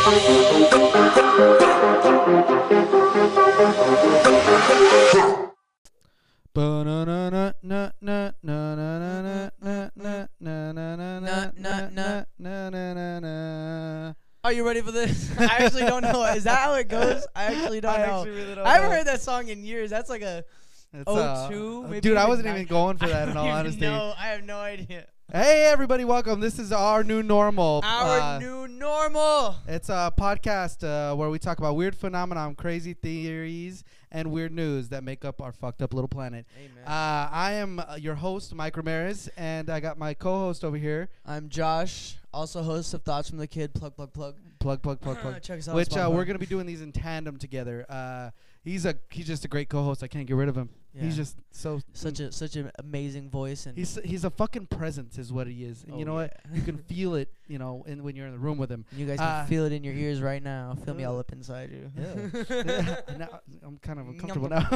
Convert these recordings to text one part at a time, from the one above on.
Are you ready for this? I actually don't know. Is that how it goes? I actually don't know. I haven't heard that song in years. That's like a 02, maybe. Dude, I wasn't even going for that in all honesty. No, I have no idea. Hey, everybody, welcome. This is Our New Normal. Our New Normal. It's a podcast where we talk about weird phenomenon, crazy theories, and weird news that make up our fucked up little planet. Amen. I am your host, Mike Ramirez, and I got my co-host over here. I'm Josh, also host of Thoughts from the Kid. Plug. Plug. Check us out. Which we're going to be doing these in tandem together. He's just a great co-host. I can't get rid of him. Yeah. He's just such an amazing voice, and he's a fucking presence is what he is. And you know what? You can feel it, when you're in the room with him. You guys can feel it in your ears right now. Feel me all up inside you. Yeah. Now, I'm kind of uncomfortable now.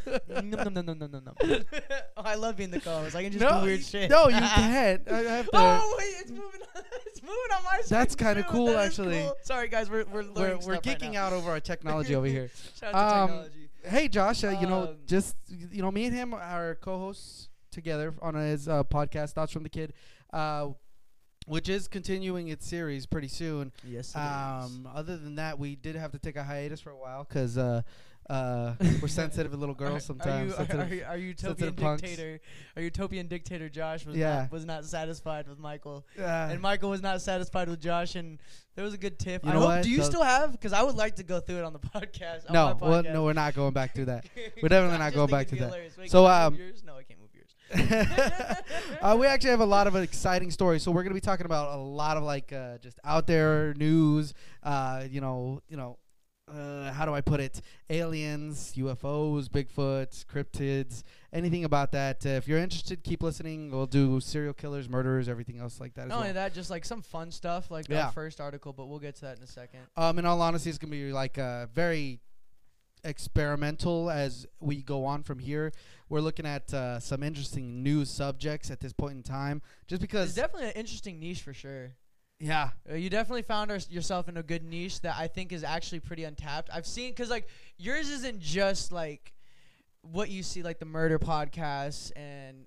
Oh, I love being the co-host. I can just do weird shit. No, you can't. I have to. Oh wait, it's moving. It's moving on my screen. That's kind of cool, That is actually. cool. Sorry, guys. We're geeking out over our technology over here. Shout out to technology. Hey, Josh. Me and him are co-hosts together on his podcast, Thoughts from the Kid, which is continuing its series pretty soon. Yes. It is. Other than that, we did have to take a hiatus for a while because we're sensitive little girls sometimes. Are utopian dictator? Our utopian dictator Josh was not satisfied with Michael, and Michael was not satisfied with Josh, and there was a good tiff. Do you still have? Because I would like to go through it on the podcast. No, we're not going back through that. We're definitely not going back to that. Wait, so no, I can't move yours. We actually have a lot of exciting stories. So we're gonna be talking about a lot of just out there news. How do I put it? Aliens, UFOs, Bigfoots, cryptids, anything about that. If you're interested, keep listening. We'll do serial killers, murderers, everything else like that. Not only that, just like some fun stuff like that first article, but we'll get to that in a second. In all honesty, it's gonna be very experimental as we go on from here. We're looking at some interesting news subjects at this point in time, just because it's definitely an interesting niche for sure. Yeah. You definitely found yourself in a good niche that I think is actually pretty untapped. I've seen, because yours isn't just what you see, the murder podcasts and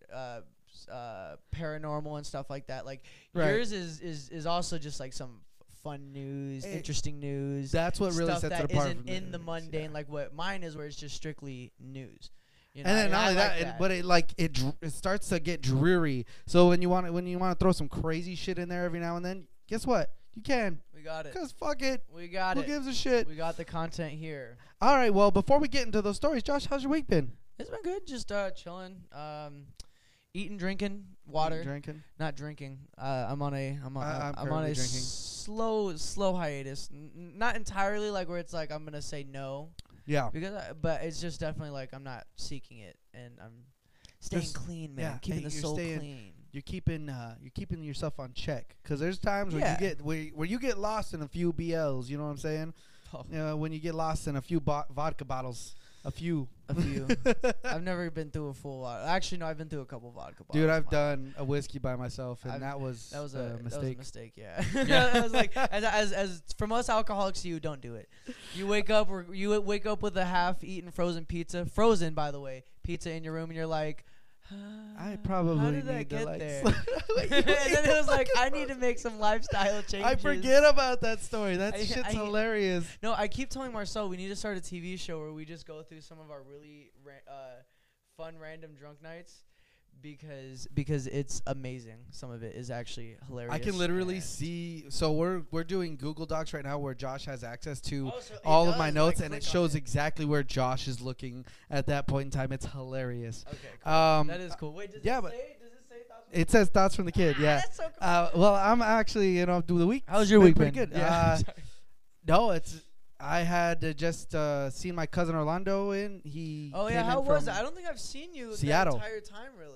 paranormal and stuff like that. Yours is also just some fun news, interesting news. That's what really sets it apart from in the mundane, what mine is, where it's just strictly news. And then not only that, but it starts to get dreary. So when you want to throw some crazy shit in there every now and then, guess what? You can. We got it. 'Cause fuck it. We got Who gives a shit? We got the content here. All right. Well, before we get into those stories, Josh, how's your week been? It's been good. Just chilling. Eating, drinking, water. Not drinking. I'm on a slow hiatus. Not entirely where it's I'm gonna say no. Yeah. But it's just definitely I'm not seeking it, and I'm staying clean, man. Keeping the soul clean. You're keeping yourself on check, because there's times where you get lost in a few BLs. You know what I'm saying? Oh. When you get lost in a few vodka bottles. A few. I've never been through a full lot. Actually, no, I've been through a couple vodka bottles. Dude, I've done a whiskey by myself, and that was a mistake. That was a mistake, yeah. I was as from us alcoholics to you, don't do it. You wake up with a half-eaten frozen pizza. Frozen, by the way. Pizza in your room, and you're like, I probably how did need that get to there? And then it was I need to make some lifestyle changes. I forget about that story. That shit's hilarious. No, I keep telling Marcel we need to start a TV show where we just go through some of our really fun random drunk nights, because it's amazing. Some of it is actually hilarious. I can literally see. So we're doing Google Docs right now where Josh has access to all of my notes, and it shows exactly where Josh is looking at that point in time. It's hilarious. Okay, cool. That is cool. Wait, does it say Thoughts? It says Thoughts from the Kid. Yeah. That's so cool. Well, I'm actually do the week. How's your week been? Pretty good. Yeah. No, I had just seen my cousin Orlando in. How was it? I don't think I've seen you Seattle. the entire time, really.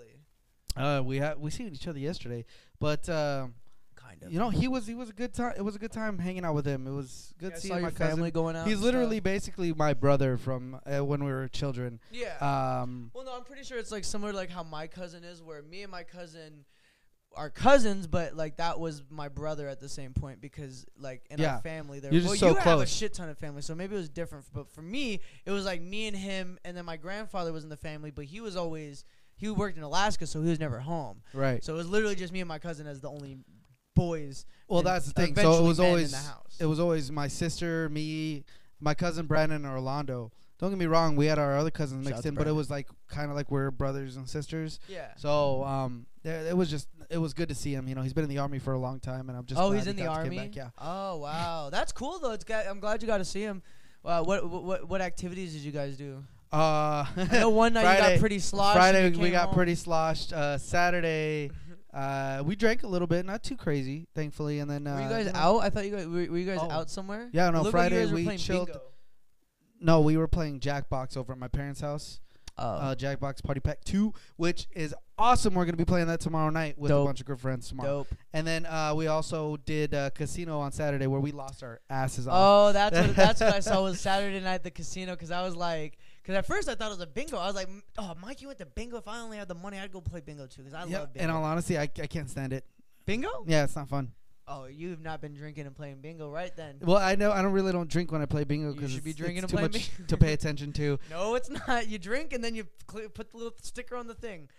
We seen each other yesterday, but kind of. He was a good time. It was a good time hanging out with him. It was good seeing my cousin. Family going out. He's literally basically my brother from when we were children. Yeah. Well, no, I'm pretty sure it's similar to how my cousin is, where me and my cousin, our cousins, but like that was my brother at the same point because like in our family there. You're just so you close. have a shit ton of family, so maybe it was different. But for me, it was like me and him, and then my grandfather was in the family, but he worked in Alaska, so he was never home. Right. So it was literally just me and my cousin as the only boys. Well, that's the thing. So it was always my sister, me, my cousin Brandon, and Orlando. Don't get me wrong, we had our other cousins mixed in, but it was like kind of like we're brothers and sisters. Yeah. So it was good to see him. You know, he's been in the Army for a long time, and I'm just glad he's in the Army. Back, yeah. Oh wow, that's cool though. I'm glad you got to see him. What activities did you guys do? I know one night Friday, you got pretty sloshed. Friday we got pretty sloshed. Saturday. We drank a little bit, not too crazy, thankfully, and then. Were you guys out? I thought you guys were you guys out somewhere? Yeah, no. Friday like we chilled. Bingo. No, we were playing Jackbox over at my parents' house. Jackbox Party Pack 2, which is awesome. We're gonna be playing that tomorrow night with a bunch of good friends tomorrow. Dope. And then we also did casino on Saturday where we lost our asses off. Oh, that's what I saw was Saturday night the casino because I was like. Because at first I thought it was a bingo. I was like, oh, Mikey went to bingo. If I only had the money, I'd go play bingo too because I love bingo. In all honesty, I can't stand it. Bingo? Yeah, it's not fun. Oh, you've not been drinking and playing bingo, right then? Well, I know I don't drink when I play bingo because you should be drinking and too playing much to pay attention to. No, it's not. You drink and then you put the little sticker on the thing.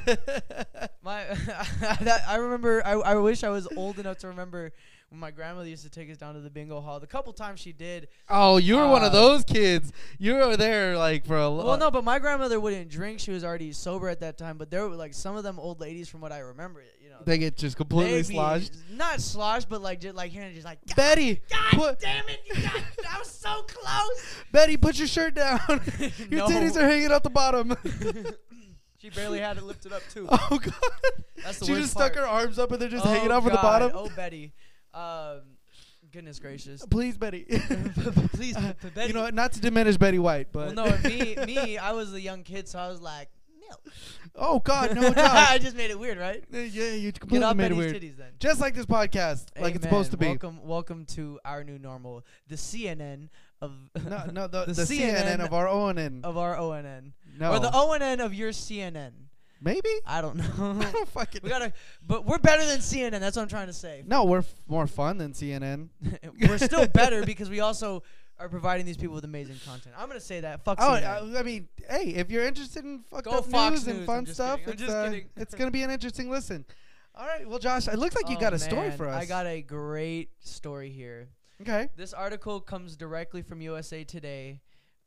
I remember. I wish I was old enough to remember when my grandmother used to take us down to the bingo hall. The couple times she did. Oh, you were one of those kids. You were there like for a. Well, no, but my grandmother wouldn't drink. She was already sober at that time. But there were like some of them old ladies, from what I remember, you know. They get just completely sloshed. Not sloshed, but like just like hearing just like. Betty, God damn it! I was so close. Betty, put your shirt down. Your titties are hanging out the bottom. She barely had it lifted up too. Oh God! That's the she worst just part. stuck her arms up and they're just hanging out from the bottom. Oh Betty, goodness gracious! Please, Betty. Please, Betty. You know what? Not to diminish Betty White, but well, no, me, I was a young kid, so I was like, milk. Oh God, no! I just made it weird, right? Yeah, you completely made it weird. Titties, then. Just like this podcast, like it's supposed to be. Welcome to our new normal, the CNN of no, the CNN of our ONN. Of our ONN. No. Or the ONN of your CNN. Maybe? I don't know. I don't fucking know. But we're better than CNN. That's what I'm trying to say. No, we're more fun than CNN. We're still better because we also are providing these people with amazing content. I'm going to say that. Fuck CNN. I mean, hey, if you're interested in fucked up Fox news and fun stuff, it's going to be an interesting listen. All right. Well, Josh, it looks like you got a story for us. I got a great story here. Okay. This article comes directly from USA Today.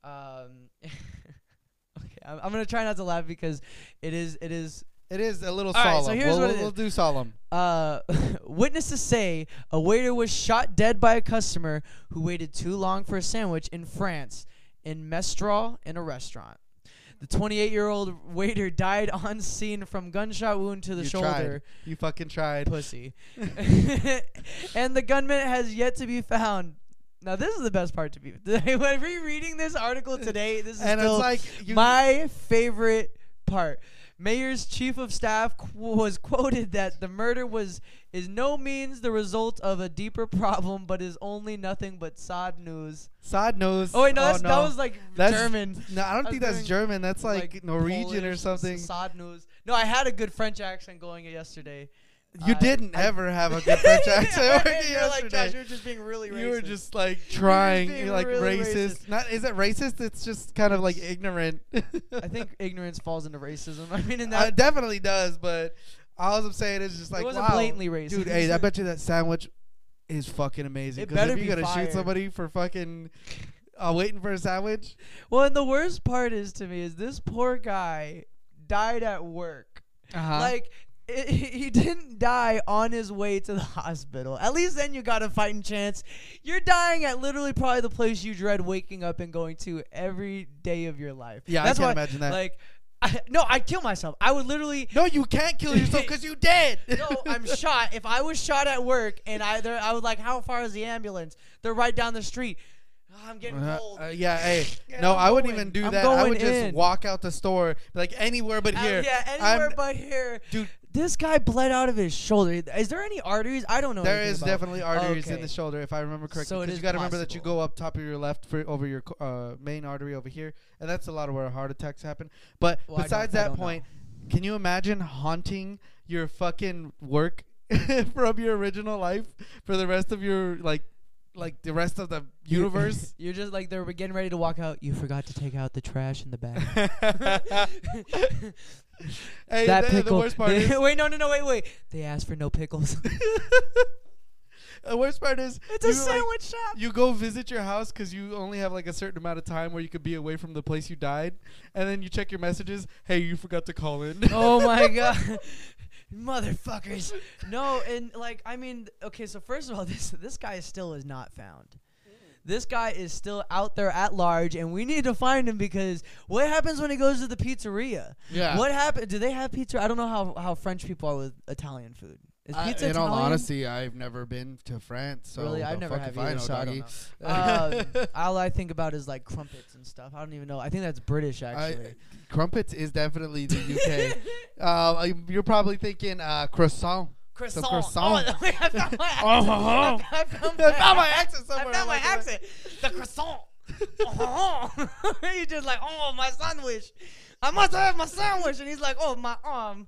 Okay, I'm gonna try not to laugh because it is a little all solemn. Right, so here's what we'll do solemn. Witnesses say a waiter was shot dead by a customer who waited too long for a sandwich in France, in Mestral, in a restaurant. The 28-year-old waiter died on scene from gunshot wound to the shoulder. You fucking tried. Pussy. And the gunman has yet to be found. Now, this is the best part to me. When rereading this article today, this is still like my favorite part. Mayor's chief of staff was quoted that the murder is no means the result of a deeper problem, but is only nothing but sad news. Sad news. Oh, wait, no, that was like German. No, I don't think that's German. That's like Norwegian Polish or something. Sad news. No, I had a good French accent going yesterday. You didn't ever have a good French accent. You're like, Josh, you're just being really racist. You were just like trying, you're like really racist. Is it racist? It's just kind of like ignorant. I think ignorance falls into racism. I mean, it definitely does, but all I'm saying is just like, it wasn't blatantly racist. Dude, hey, I bet you that sandwich is fucking amazing. Because if you're going to shoot somebody for fucking waiting for a sandwich. Well, and the worst part is to me is this poor guy died at work. Like, he didn't die on his way to the hospital. At least then you got a fighting chance. You're dying at literally probably the place you dread waking up and going to every day of your life. Yeah, I can't imagine that. Like, I'd kill myself. I would literally. No, you can't kill yourself because you dead. No, I'm shot. If I was shot at work and I was like, how far is the ambulance? They're right down the street. Oh, I'm getting cold. Yeah, hey. No, I wouldn't even do that. I would just walk out the store, like anywhere but here. Yeah, anywhere but here. Dude. This guy bled out of his shoulder. Is there any arteries? I don't know. There is definitely arteries in the shoulder, if I remember correctly. So you got to remember that you go up top of your left over your main artery over here, and that's a lot of where heart attacks happen. But besides that point, can you imagine haunting your fucking work from your original life for the rest of your like the rest of the universe. You're just like they're getting ready to walk out. You forgot to take out the trash in the bag. Hey, that pickle. The worst part is wait. They asked for no pickles. The worst part is it's a sandwich shop. You go visit your house because you only have like a certain amount of time where you could be away from the place you died, and then you check your messages. Hey, you forgot to call in. Oh my god. Motherfuckers. No, and like I mean, okay, so first of all, this guy still is not found. This guy is still out there at large, and we need to find him because what happens when he goes to the pizzeria? Yeah. What happened? Do they have pizza? I don't know how French people are with Italian food. Is pizza in Italian? all honesty, I've never been to France. So really, I've never have either, so I don't know. All I think about is like crumpets and stuff. I don't even know. I think that's British, actually. Crumpets is definitely the UK. You're probably thinking croissant. Croissant. Croissant. Oh, I found my accent somewhere. I found my accent. The croissant. He's just like, oh, my sandwich. I must have my sandwich. And he's like, oh, my arm.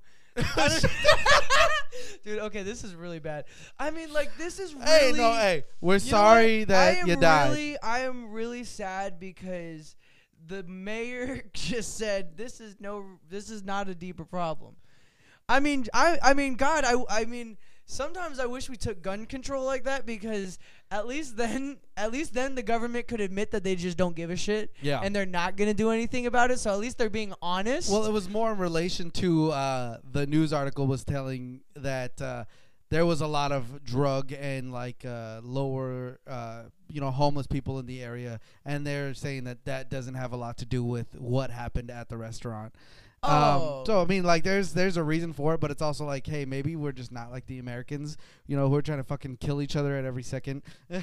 Dude, okay, this is really bad. I mean, like, this is really... Hey, we're sorry that you died. I am really sad because the mayor just said this is not a deeper problem. I mean, God, I mean, sometimes I wish we took gun control like that because at least then the government could admit that they just don't give a shit. Yeah. And they're not going to do anything about it. So at least they're being honest. Well, it was more in relation to the news article was telling that there was a lot of drug and like lower, homeless people in the area. And they're saying that doesn't have a lot to do with what happened at the restaurant. So I mean, like, there's a reason for it, but it's also like, hey, maybe we're just not like the Americans, who are trying to fucking kill each other at every second.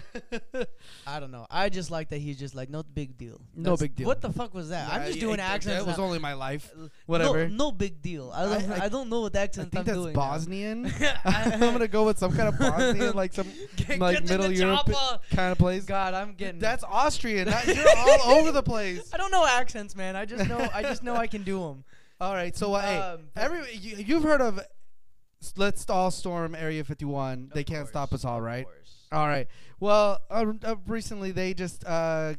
I don't know. I just like that he's just like, no big deal. No big deal. What the fuck was that? I'm just doing accents. That was only my life. Whatever. No big deal. I don't know what accent I'm doing. I think that's Bosnian. I'm gonna go with some kind of Bosnian, like some like Middle Europe kind of place. God, I'm getting. That's Austrian. You're all over the place. I don't know accents, man. I just know I can do them. All right, so you've heard of Let's All Storm Area 51. They can't stop us all, right? All right. Well, recently they just the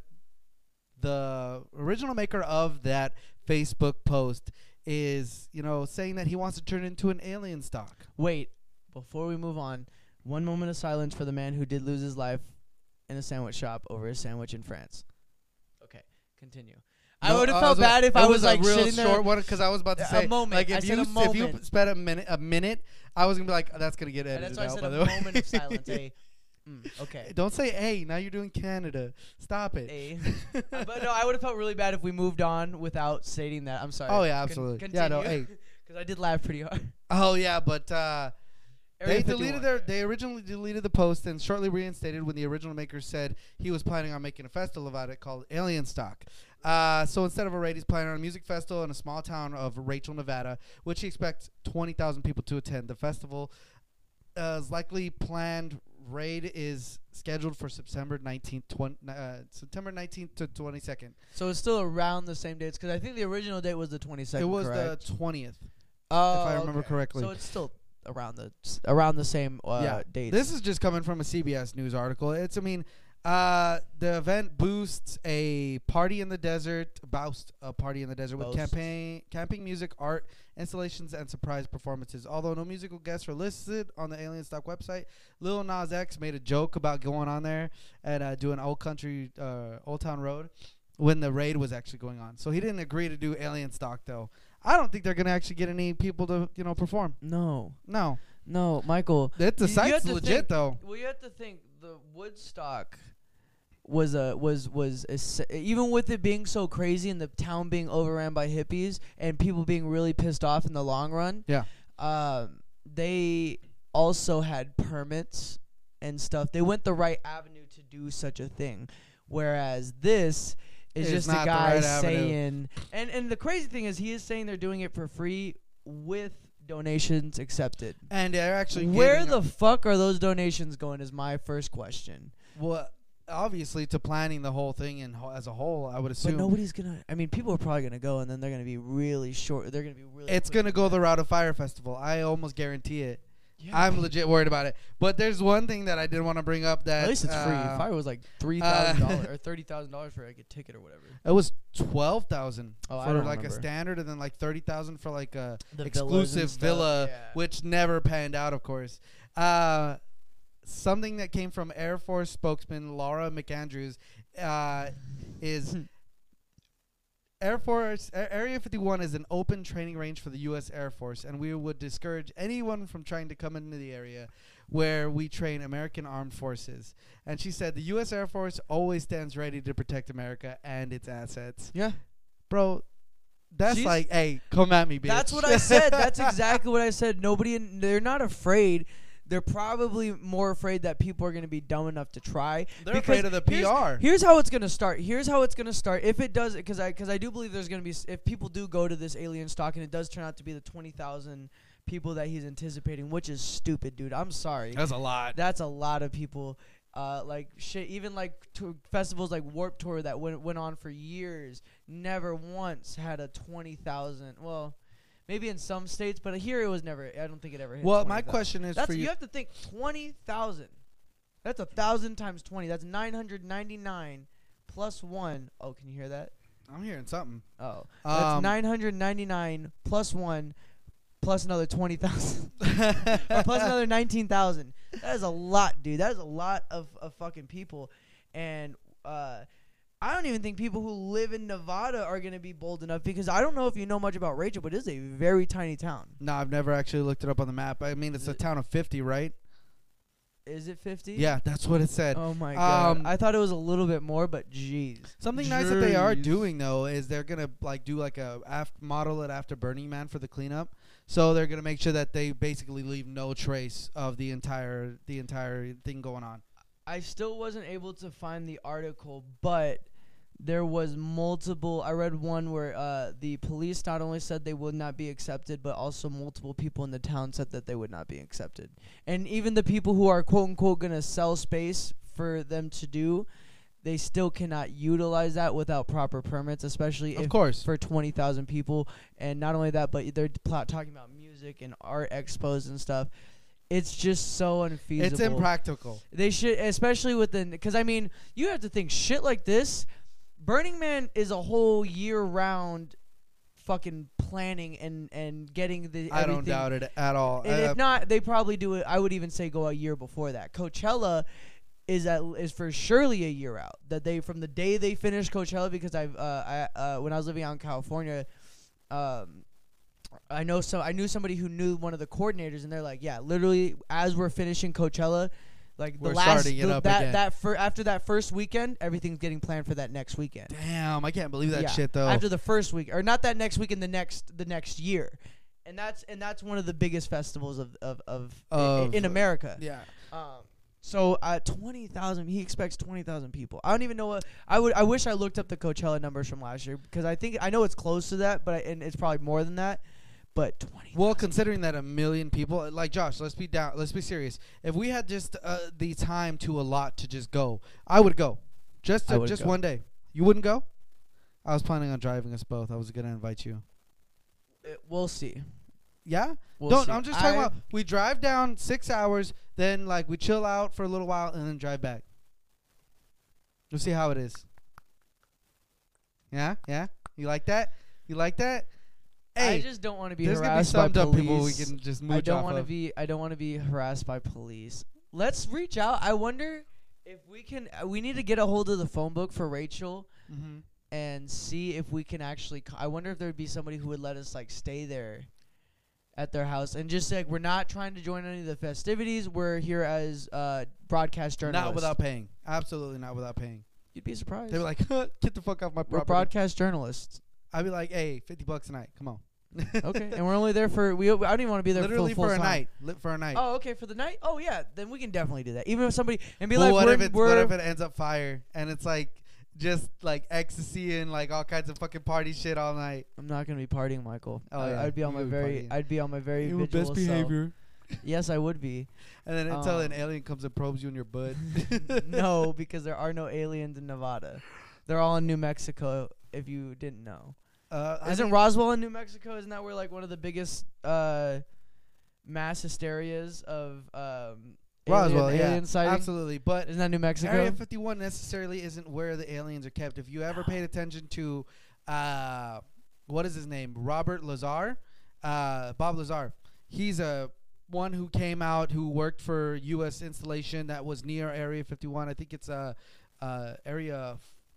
original maker of that Facebook post is, saying that he wants to turn it into an alien stock. Wait, before we move on, one moment of silence for the man who did lose his life in a sandwich shop over a sandwich in France. Okay, continue. I would have felt bad if I was like real sitting short there. one because I was about to say a moment. Like if you spent a minute, I was gonna be like, that's gonna get edited out. That's why I said a moment of silence. Okay. Don't say A. Now you're doing Canada. Stop it. A. But no, I would have felt really bad if we moved on without stating that. I'm sorry. Oh yeah, absolutely. Continue. Yeah, no, A. Because I did laugh pretty hard. Oh yeah, but They originally deleted the post and shortly reinstated when the original maker said he was planning on making a festival about it called Alien Stock. So instead of a raid, he's planning on a music festival in a small town of Rachel, Nevada, which he expects 20,000 people to attend. The festival is likely planned. Raid is scheduled for September 19th to 22nd. So it's still around the same dates because I think the original date was the 22nd. It was correct? the 20th, if I remember correctly. So it's still around the same dates. This is just coming from a CBS News article. The event boosts a party in the desert with camping music, art, installations, and surprise performances. Although no musical guests are listed on the Alien Stock website, Lil Nas X made a joke about going on there and doing Old Town Road when the raid was actually going on. So he didn't agree to do Alien Stock though. I don't think they're gonna actually get any people to perform. No, The Michael. site's legit though. Well, you have to think the Woodstock was even with it being so crazy and the town being overran by hippies and people being really pissed off in the long run. Yeah. They also had permits and stuff. They went the right avenue to do such a thing, whereas this is just a guy saying. And the crazy thing is, he is saying they're doing it for free with donations accepted. And they're actually where the fuck are those donations going? Is my first question. Well, obviously to planning the whole thing and as a whole, I would assume. But nobody's gonna. I mean, people are probably gonna go, and then they're gonna be really short. They're gonna be really. It's gonna go the route of Fyre Festival. I almost guarantee it. Yeah. I'm legit worried about it. But there's one thing that I did want to bring up that at least it's free. Fyre was like $3,000 or $30,000 for like a ticket or whatever. It was $12,000 for like remember. a standard, and then like $30,000 for like a the exclusive villa, which never panned out, of course. Something that came from Air Force spokesman Laura McAndrews is Area 51 is an open training range for the U.S. Air Force, and we would discourage anyone from trying to come into the area where we train American armed forces. And she said the U.S. Air Force always stands ready to protect America and its assets. Yeah. Bro, that's hey, come at me, bitch. That's what I said. That's exactly what I said. They're not afraid. They're probably more afraid that people are going to be dumb enough to try. They're afraid of the PR. Here's how it's going to start. If it does, because I do believe there's going to be, if people do go to this alien stock and it does turn out to be the 20,000 people that he's anticipating, which is stupid, dude. I'm sorry. That's a lot. That's a lot of people. Like shit, even like festivals like Warped Tour that went on for years, never once had a 20,000. Well, maybe in some states, but here it was never. I don't think it ever hit. Well, my question is for you have to think 20,000. That's 1,000 times 20. That's 999 plus 1. Oh, can you hear that? I'm hearing something. Oh, that's 999 plus 1 plus another 20,000 or plus another 19,000. That is a lot, dude. That is a lot of fucking people, and I don't even think people who live in Nevada are going to be bold enough, because I don't know if you know much about Rachel, but it is a very tiny town. No, I've never actually looked it up on the map. I mean, it's a town of 50, right? Is it 50? Yeah, that's what it said. Oh, my God. I thought it was a little bit more, but jeez. Something nice that they are doing, though, is they're going to like do like a model it after Burning Man for the cleanup. So they're going to make sure that they basically leave no trace of the entire thing going on. I still wasn't able to find the article, but there was multiple. I read one where the police not only said they would not be accepted, but also multiple people in the town said that they would not be accepted. And even the people who are quote unquote going to sell space for them to do, they still cannot utilize that without proper permits, especially for 20,000 people. And not only that, but they're talking about music and art expos and stuff. It's just so unfeasible. It's impractical. They should, especially because I mean, you have to think shit like this. Burning Man is a whole year-round fucking planning and getting the everything. I don't doubt it at all. And if not, they probably do it. I would even say go a year before that. Coachella is for surely a year out. That they from the day they finish Coachella, because when I was living out in California, I knew somebody who knew one of the coordinators, and they're like, yeah, literally as we're finishing Coachella. Like we're starting it up again. After that first weekend, everything's getting planned for that next weekend. Damn, I can't believe that shit though. After the first week, or not that next weekend, the next year, and that's one of the biggest festivals in America. Yeah. So 20,000. He expects 20,000 people. I don't even know what I wish I looked up the Coachella numbers from last year, because I know it's close to that, but and it's probably more than that. But 20. Well, considering that 1 million people, like Josh, let's be serious. If we had just the time to allot to just go, I would go. Just one day. You wouldn't go? I was planning on driving us both. I was gonna invite you. We'll see. Yeah? We'll see. I'm just talking about we drive down 6 hours, then like we chill out for a little while and then drive back. We'll see how it is. Yeah? Yeah? You like that? Hey, I just don't want to be harassed by police. People we can just mooch I don't want to be harassed by police. Let's reach out. I wonder if we can. We need to get a hold of the phone book for Rachel and see if we can actually. I wonder if there would be somebody who would let us like stay there at their house and just say, like, we're not trying to join any of the festivities. We're here as broadcast journalists. Not without paying. Absolutely not without paying. You'd be surprised. They were like, get the fuck off my property. We're broadcast journalists. I'd be like, hey, $50 a night. Come on. Okay, and we're only there for I don't even want to be there literally for a night. For a night. Oh, okay, for the night. Oh yeah, then we can definitely do that. Even if somebody and be well, like, what if it ends up fire and it's like just like ecstasy and like all kinds of fucking party shit all night? I'm not gonna be partying, Michael. Oh yeah, I'd be on my very vigilant best behavior. Yes, I would be. And then until an alien comes and probes you in your butt. No, because there are no aliens in Nevada. They're all in New Mexico, if you didn't know. Isn't Roswell in New Mexico? Isn't that where like one of the biggest mass hysterias of Roswell, alien sighting? Absolutely. But isn't that New Mexico? Area 51 necessarily isn't where the aliens are kept. If you ever paid attention to what is his name? Robert Lazar? Bob Lazar. He's a one who came out who worked for U.S. installation that was near Area 51. I think it's Area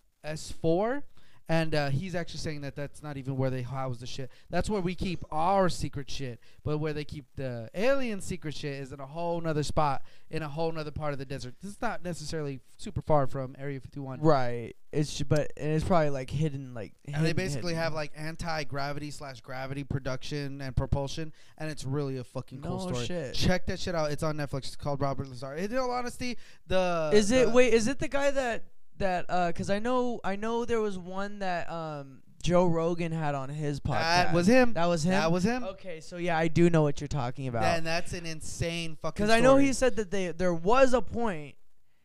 S4. And he's actually saying that that's not even where they house the shit. That's where we keep our secret shit. But where they keep the alien secret shit is in a whole nother spot in a whole nother part of the desert. This is not necessarily super far from Area 51. Right. It's probably like hidden, like. And they basically have like anti-gravity/gravity production and propulsion, and it's really a fucking cool story. Shit. Check that shit out. It's on Netflix. It's called Robert Lazar. In all honesty, is it the guy that because I know there was one that Joe Rogan had on his podcast. That was him. That was him. Okay, so yeah, I do know what you're talking about. And that's an insane fucking. Because I know he said that there was a point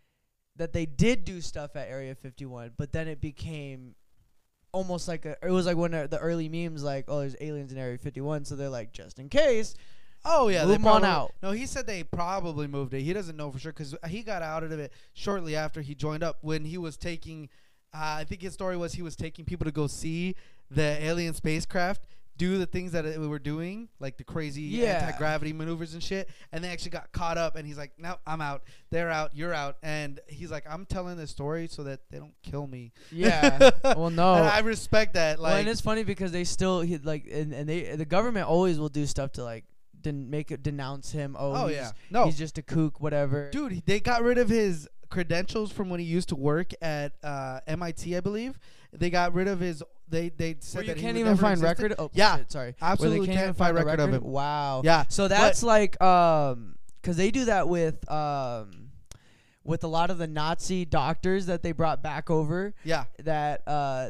that they did do stuff at Area 51, but then it became almost like it was like one of the early memes, like, oh, there's aliens in Area 51, so they're like, just in case. Oh, yeah. Move them on out. No, he said they probably moved it. He doesn't know for sure because he got out of it shortly after he joined up when he was taking, I think his story was he was taking people to go see the alien spacecraft do the things that we were doing, like the crazy anti-gravity maneuvers and shit, and they actually got caught up, and he's like, no, I'm out. They're out. You're out. And he's like, I'm telling this story so that they don't kill me. Yeah. Well, no. And I respect that. Like, well, and it's funny because they still, the government always will do stuff to, like, denounce him. He's just a kook, whatever. Dude, they got rid of his credentials from when he used to work at MIT, I believe. They got rid of his. They said that you can't even find record. Oh yeah, shit, sorry. Absolutely, can't even find record of him. Wow. Yeah. So that's like because they do that with a lot of the Nazi doctors that they brought back over. Yeah. That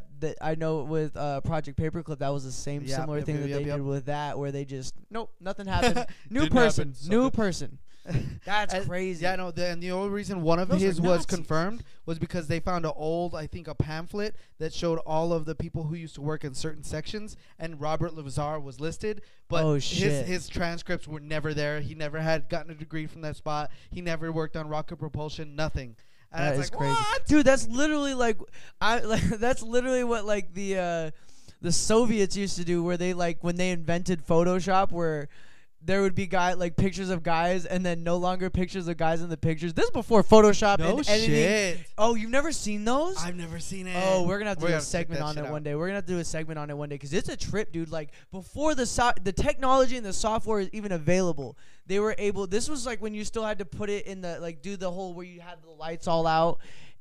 I know with Project Paperclip, that was the same similar thing that they did with that, where they just nothing happened. New person. That's crazy. Yeah, no. And the only reason one of his was confirmed was because they found a pamphlet that showed all of the people who used to work in certain sections, and Robert Lazar was listed. But his transcripts were never there. He never had gotten a degree from that spot. He never worked on rocket propulsion. Nothing. And that is like, crazy, what? Dude. That's literally that's literally what like the Soviets used to do, where they when they invented Photoshop, where there would be pictures of guys, and then no longer pictures of guys in the pictures. This is before Photoshop and editing. Shit. Oh, you've never seen those? I've never seen it. Oh, we're gonna have to do a segment on it one day. We're gonna have to do a segment on it one day because it's a trip, dude. Like before the technology and the software is even available, they were able. This was like when you still had to put it in the do the whole where you had the lights all out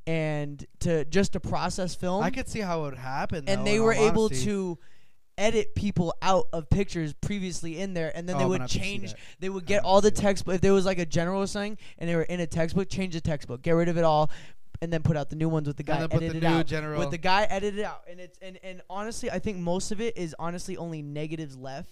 and to process film. I could see how it would happen. And they were able to edit people out of pictures previously in there, and then they would change. They would get all the textbook. If there was like a general or something, and they were in a textbook, change the textbook, get rid of it all, and then put out the new ones with the guy edited out. General. With the guy edited out, and it's and honestly, I think most of it is honestly only negatives left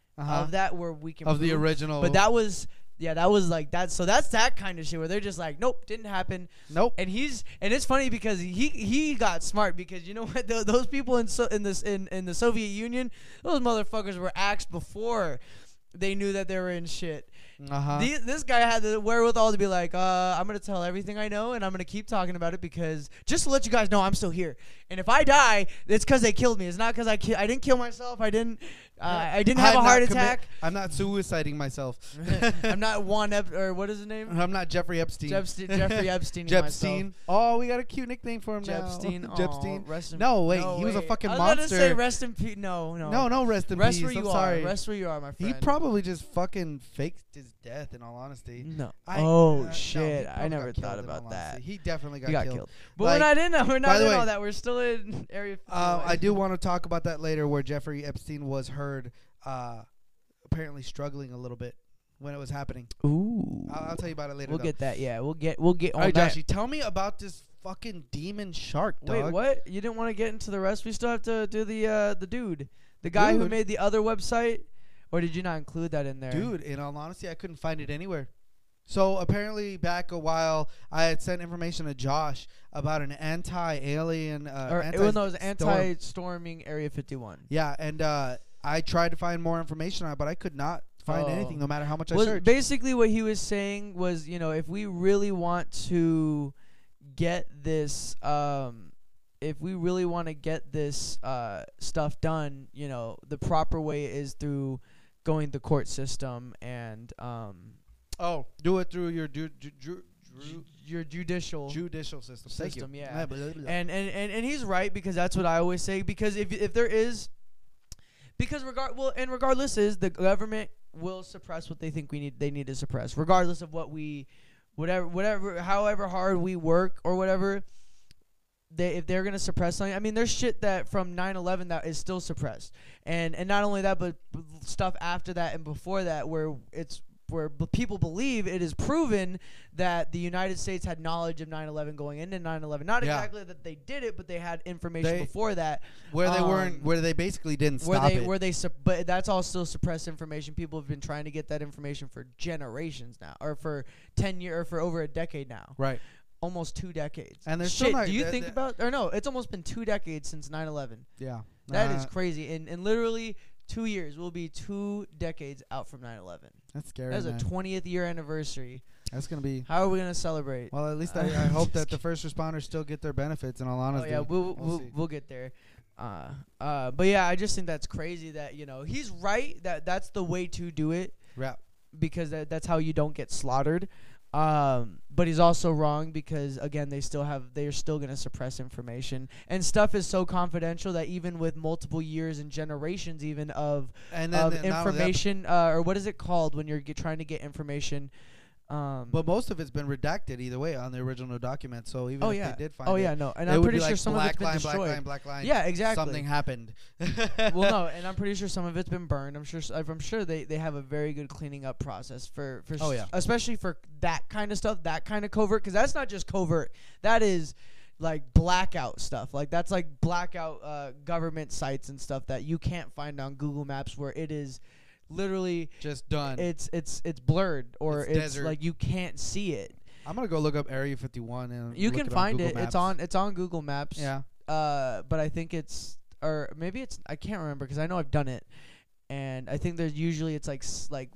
of that where we can of the original. But that was. Yeah, that was like that. So that's that kind of shit where they're just like, nope, didn't happen. Nope. And it's funny because he got smart because you know what? Those people in the Soviet Union, those motherfuckers were axed before they knew that they were in shit. This guy had the wherewithal to be like, I'm gonna tell everything I know, and I'm gonna keep talking about it because just to let you guys know I'm still here. And if I die, it's because they killed me. It's not because I didn't kill myself. I didn't have a heart attack. I'm not suiciding myself. I'm not or what is his name? I'm not Jeffrey Epstein. Jeffrey Epstein. Jepstein. Oh, we got a cute nickname for him Jepstein. now. Jepstein. He was a fucking monster. I was gonna say rest in peace. No, rest in peace. Rest where you are. Rest where you are, my friend. He probably just fucking faked his death. In all honesty. No. Shit. I never thought about that. He definitely got killed. But we're not in all that. We're still in Area 51. I do want to talk about that later, where Jeffrey Epstein was heard apparently struggling a little bit when it was happening. Ooh. I'll tell you about it later. We'll get that. Yeah, we'll get all right, Joshy, tell me about this fucking demon shark, dog. Wait, what? You didn't want to get into the rest? We still have to do the dude. The guy who made the other website Or did you not include that in there? Dude, in all honesty, I couldn't find it anywhere. So apparently back a while, I had sent information to Josh about an anti-alien... it was anti-storming Area 51. Yeah, and I tried to find more information on it, but I could not find anything, no matter how much I searched. Basically what he was saying was, if we really want to get this... if we really want to get this stuff done, the proper way is through going the court system and... do it through your judicial system. Thank you. Yeah. And he's right, because that's what I always say. Because if there is, regardless is the government will suppress what they think they need to suppress, regardless of whatever, however hard we work or whatever. If they're gonna suppress something, I mean, there's shit that from 9/11 that is still suppressed, and not only that, but stuff after that and before that, where people believe it is proven that the United States had knowledge of 9/11 going into 9/11. Not exactly that they did it, but they had information before that. Where they basically didn't stop it. But that's all still suppressed information. People have been trying to get that information for generations now, or for 10 years, or for over a decade now. Right. Almost 2 decades. And there's shit. Do you think about? Or no, it's almost been 2 decades since 9/11. Yeah. That is crazy. In literally 2 years, we'll be 2 decades out from 9/11. That's scary. That's a 20th year anniversary. That's gonna be. How are we gonna celebrate? Well, at least I hope that the first responders still get their benefits. In all honesty. Oh yeah, we'll get there. But yeah, I just think that's crazy that he's right that's the way to do it. Yeah. Because that's how you don't get slaughtered. But he's also wrong, because again they're still going to suppress information, and stuff is so confidential that even with multiple years and generations even of information, or what is it called when you're trying to get information, but most of it's been redacted either way on the original document. So even if they did find and I'm pretty sure some of it's been destroyed. Black line. Yeah, exactly. Something happened. Well, no, and I'm pretty sure some of it's been burned. I'm sure they have a very good cleaning up process for especially for that kind of stuff, that kind of covert, because that's not just covert. That is like blackout stuff. Like that's like blackout government sites and stuff that you can't find on Google Maps, where it is literally just done. It's blurred, or it's like you can't see it. I'm gonna go look up Area 51 and you can find it. It's on Google Maps. Yeah. But I think or maybe I can't remember, because I know I've done it, and I think there's usually it's like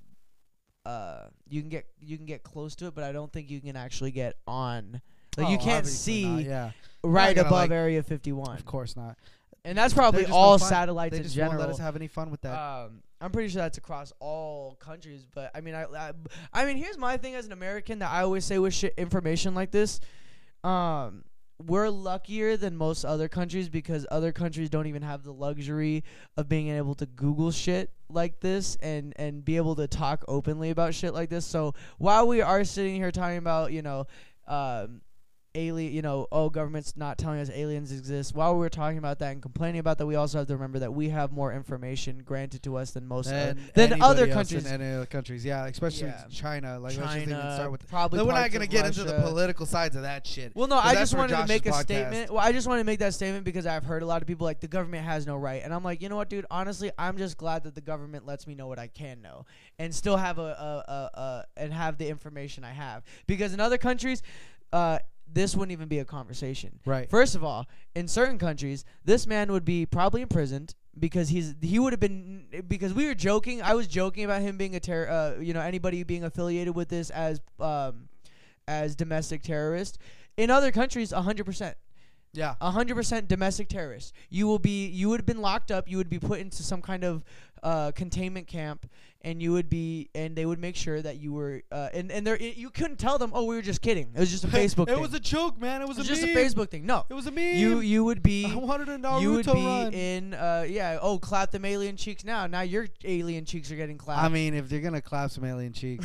you can get close to it, but I don't think you can actually get on. Like you can't see right above Area 51. Of course not. And that's probably all satellites in general. Won't let us have any fun with that. I'm pretty sure that's across all countries. But I mean, here's my thing as an American that I always say with information like this. We're luckier than most other countries, because other countries don't even have the luxury of being able to Google shit like this and be able to talk openly about shit like this. So while we are sitting here talking about alien, government's not telling us aliens exist, while we're talking about that and complaining about that, we also have to remember that we have more information granted to us than most than other countries. Yeah, especially China. Like, let's just even start with probably. We're not gonna get into the political sides of that shit. Well, no, I just wanted to make a statement. Well, I just wanted to make that statement because I've heard a lot of people like the government has no right, and I'm like, you know what, dude? Honestly, I'm just glad that the government lets me know what I can know, and still have and have the information I have, because in other countries, this wouldn't even be a conversation. Right. First of all, in certain countries, this man would be probably imprisoned because he would have been, because we were joking. I was joking about him being anybody being affiliated with this as domestic terrorist. In other countries, 100%. Yeah. 100% domestic terrorist. You would have been locked up. You would be put into some kind of containment camp, and they would make sure that you were you couldn't tell them, oh, we were just kidding. It was just a Facebook thing. It was a joke, man. It was just a Facebook thing. No. It was a meme. You would be I wanted a Naruto run. in clap them alien cheeks now. Now your alien cheeks are getting clapped. I mean, if they're gonna clap some alien cheeks,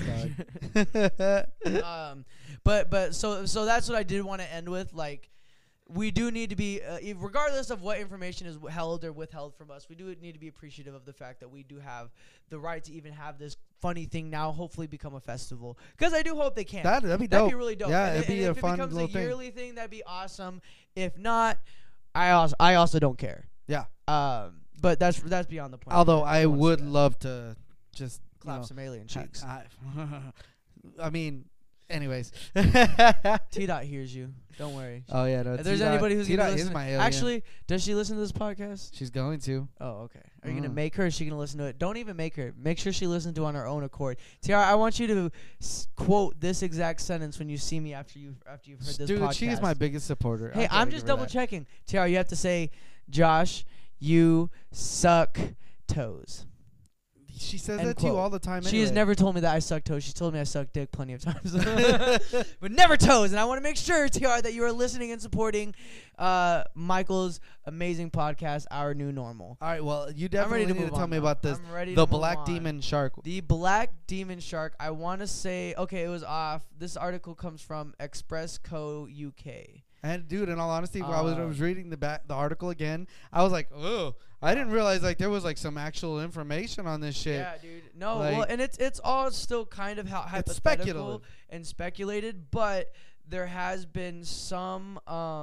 but so that's what I did want to end with, like. We do need to be, regardless of what information is held or withheld from us, we do need to be appreciative of the fact that we do have the right to even have this funny thing now hopefully become a festival. Because I do hope they can. That'd be dope. That'd be really dope. Yeah, it'd be a fun little thing. If it becomes a yearly thing, that'd be awesome. If not, I also don't care. Yeah. But that's beyond the point. Although I would love to just clap some alien cheeks. I mean, anyways. T-Dot hears you. Don't worry. Oh yeah, no. If there's anybody who's gonna listen, my alien. Actually, does she listen to this podcast? She's going to. Oh, okay. Are you gonna make her? Or is she gonna listen to it? Don't even make her. Make sure she listens to it on her own accord. Tiara, I want you to quote this exact sentence when you see me after you've heard this podcast. Dude, she is my biggest supporter. Hey, I'm just double checking. Tiara, you have to say, Josh, you suck toes. She says that to you all the time. She has never told me that I suck toes. She's told me I suck dick plenty of times, but never toes. And I want to make sure, TR, that you are listening and supporting Michael's amazing podcast, Our New Normal. All right, well, you definitely need to tell me about this. The Black Demon Shark. The Black Demon Shark. I want to say, okay, it was off. This article comes from Express Co. UK. And dude, in all honesty, while I was reading the article again, I was like, oh, I didn't realize like there was like some actual information on this shit. Yeah, dude. No, like, well, and it's all still kind of hypothetical and speculated, but there has been some.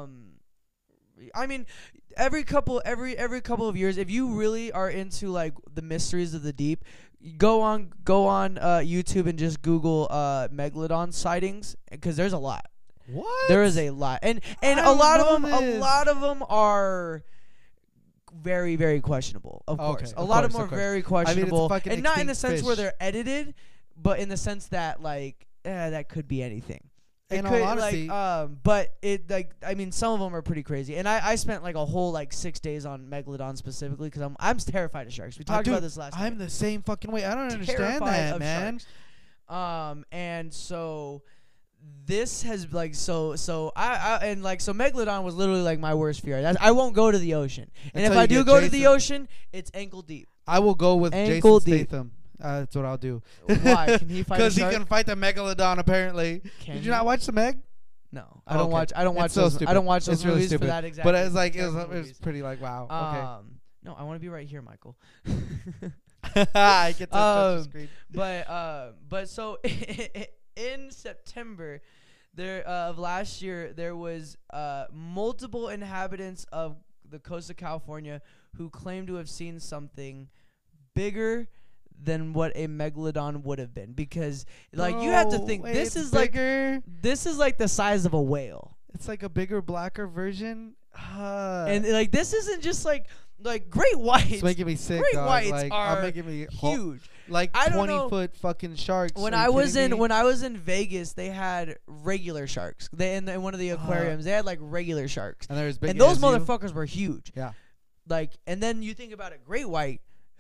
I mean, every couple of years, if you really are into like the mysteries of the deep, go on YouTube and just Google megalodon sightings, because there's a lot. What? There is a lot, and a lot of them are very, very questionable. Of course, a lot of them are very questionable, and not in the sense where they're edited, but in the sense that like that could be anything. In all honesty, but it like I mean some of them are pretty crazy, and I spent like a whole like 6 days on megalodon specifically because I'm terrified of sharks. We talked about this last. I'm the same fucking way. I don't understand that, man. Sharks. And so. This has like so megalodon was literally like my worst fear. I won't go to the ocean, and if I do go to the ocean, it's ankle deep. I will go with Jason Statham. That's what I'll do. Why? Can he fight? Because he can fight the megalodon. Apparently. Did you not watch the Meg? No, I don't watch. I don't watch those. I don't watch those movies for that exact. But it's like it was pretty like wow. Okay. No, I want to be right here, Michael. I get to touch the screen. But so. In September of last year, there was multiple inhabitants of the coast of California who claimed to have seen something bigger than what a megalodon would have been. Because like you have to think this is bigger. This is like the size of a whale. It's like a bigger, blacker version. And like this isn't just like great whites. It's making me sick. Great whites like, are making me huge. Like 20-foot fucking sharks. When I was in Vegas, they had regular sharks. In one of the aquariums, they had like regular sharks. And there's big. And those motherfuckers were huge. Yeah. Like, and then you think about a great white.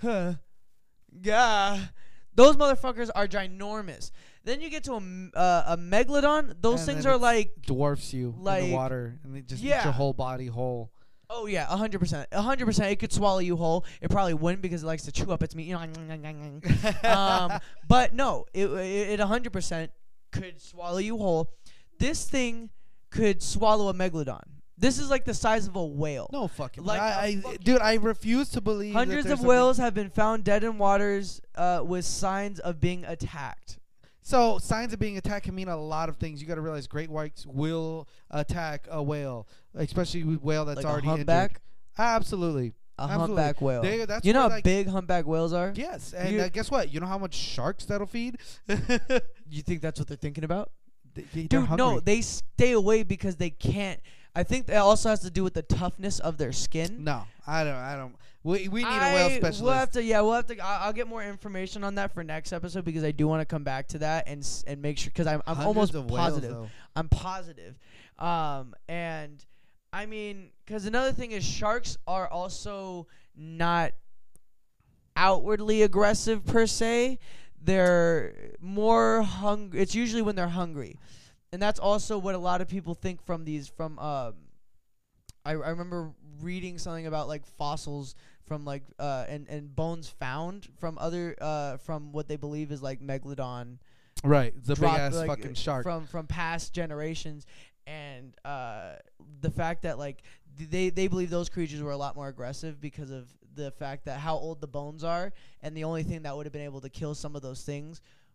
Yeah. Those motherfuckers are ginormous. Then you get to a megalodon. Those things are like dwarfs you in the water, and they just eat your whole body whole. Oh yeah, 100%. 100%. It could swallow you whole. It probably wouldn't because it likes to chew up its meat. You know, but no, it 100% could swallow you whole. This thing could swallow a megalodon. This is like the size of a whale. No fucking. Dude, I refuse to believe. Hundreds of whales have been found dead in waters with signs of being attacked. So signs of being attacked can mean a lot of things. You got to realize great whites will attack a whale, especially a whale that's like already injured. Absolutely. A humpback whale. That's you know how big humpback whales are? Yes. And guess what? You know how much sharks that'll feed? You think that's what they're thinking about? Dude, no. They stay away because they can't. I think that also has to do with the toughness of their skin. No, I don't. We need a whale specialist. We'll have to. I'll get more information on that for next episode because I do want to come back to that and make sure because I'm almost positive. I'm positive. And I mean, because another thing is sharks are also not outwardly aggressive per se. They're more hungry. It's usually when they're hungry. And that's also what a lot of people think from these I remember reading something about like fossils from like and bones found from other from what they believe is like megalodon. Right, the big ass fucking shark from past generations, and the fact that like they believe those creatures were a lot more aggressive because of the fact that how old the bones are, and the only thing that would have been able to kill some of those things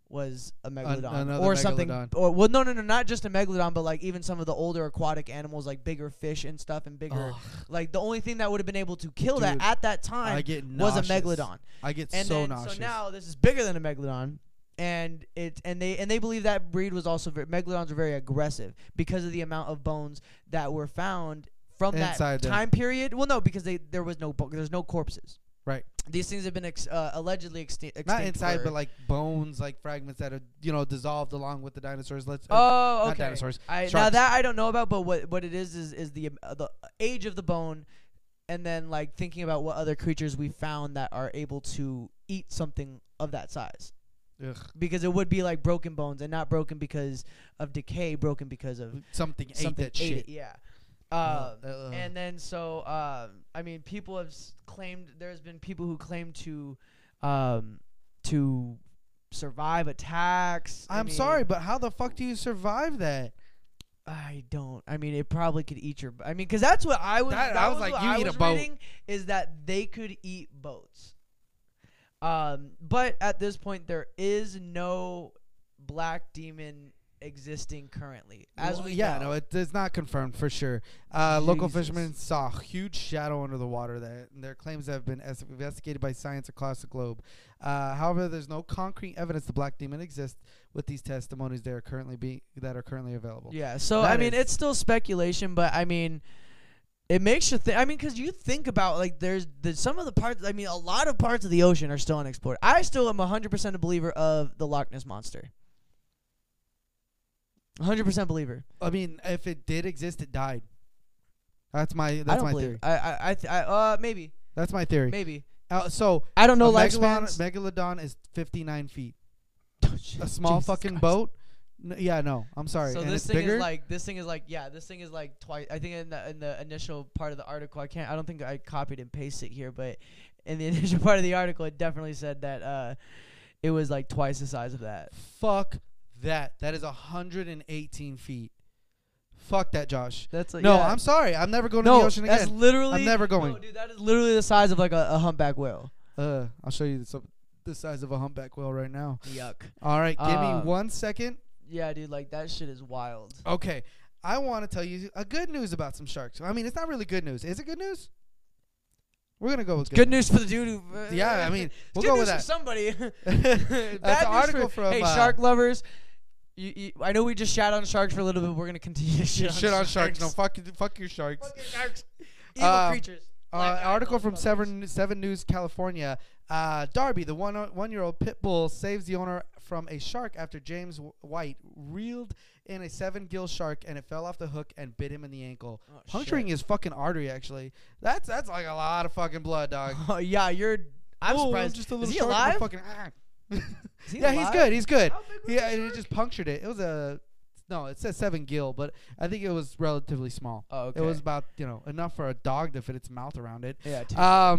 was a megalodon or something. Or well, no, not just a megalodon, but like even some of the older aquatic animals, like bigger fish and stuff, and bigger. Like the only thing that would have been able to kill that at that time was a megalodon. I get so nauseous. So now this is bigger than a megalodon. And they believe that breed was also megalodons are very aggressive because of the amount of bones that were found from that time period. Well, no, because there's no corpses. Right. These things have been allegedly extinct. Not inside, but like bones, like fragments that are dissolved along with the dinosaurs. Okay. Not dinosaurs. Now that I don't know about, but what it is the age of the bone, and then like thinking about what other creatures we found that are able to eat something of that size. Ugh. Because it would be like broken bones, and not broken because of decay, broken because of something ate that shit. Yeah. And then so I mean, people have claimed, there's been people who claim to survive attacks. I'm sorry, but how the fuck do you survive that? I don't. I mean, it probably could eat your. I mean, because that's what I was. I was like, you eat a boat. Is that they could eat boats. But at this point, there is no black demon existing currently. No, it is not confirmed for sure. Local fishermen saw a huge shadow under the water. Their claims have been investigated by science across the globe. However, there's no concrete evidence the black demon exists. With these testimonies, that are currently available. Yeah. So I mean, it's still speculation, but I mean, it makes you think. I mean, because you think about like there's some of the parts. I mean, a lot of parts of the ocean are still unexplored. I still am 100% a believer of the Loch Ness monster. 100% believer. I mean, if it did exist, it died. That's my theory. Maybe. That's my theory. Maybe. So I don't know. Megalodon is 59 feet. A small fucking boat. No, I'm sorry. So and this it's thing bigger? this thing is like twice. I think in the initial part of the article, I don't think I copied and pasted it here, but in the initial part of the article, it definitely said that it was like twice the size of that. Fuck that. That is 118 feet. Fuck that, Josh. I'm sorry. I'm never going to the ocean again. That's literally. I'm never going. No, dude, that is literally the size of like a humpback whale. I'll show you the size of a humpback whale right now. Yuck. All right, give me 1 second. Yeah, dude, like that shit is wild. Okay, I want to tell you a good news about some sharks. I mean, it's not really good news. Is it good news? We're gonna go with good news for the dude who. Yeah, I mean, we'll go with that. For somebody. That's an article from. Hey, shark lovers. I know we just shat on sharks for a little bit. But we're gonna continue to shit on sharks. No, fuck your sharks. Fuck your sharks. Evil creatures. Article from 7 News California. Darby, the 1-year-old pit bull, saves the owner from a shark after James White reeled in a 7-gill shark and it fell off the hook and bit him in the ankle, puncturing his fucking artery. Actually, that's like a lot of fucking blood, dog. Oh yeah, I'm surprised. Just a little is he shark alive? Fucking, yeah, alive? He's good. Yeah, it just punctured it. It was it says 7 gill, but I think it was relatively small. Oh, okay. It was about enough for a dog to fit its mouth around it. Yeah.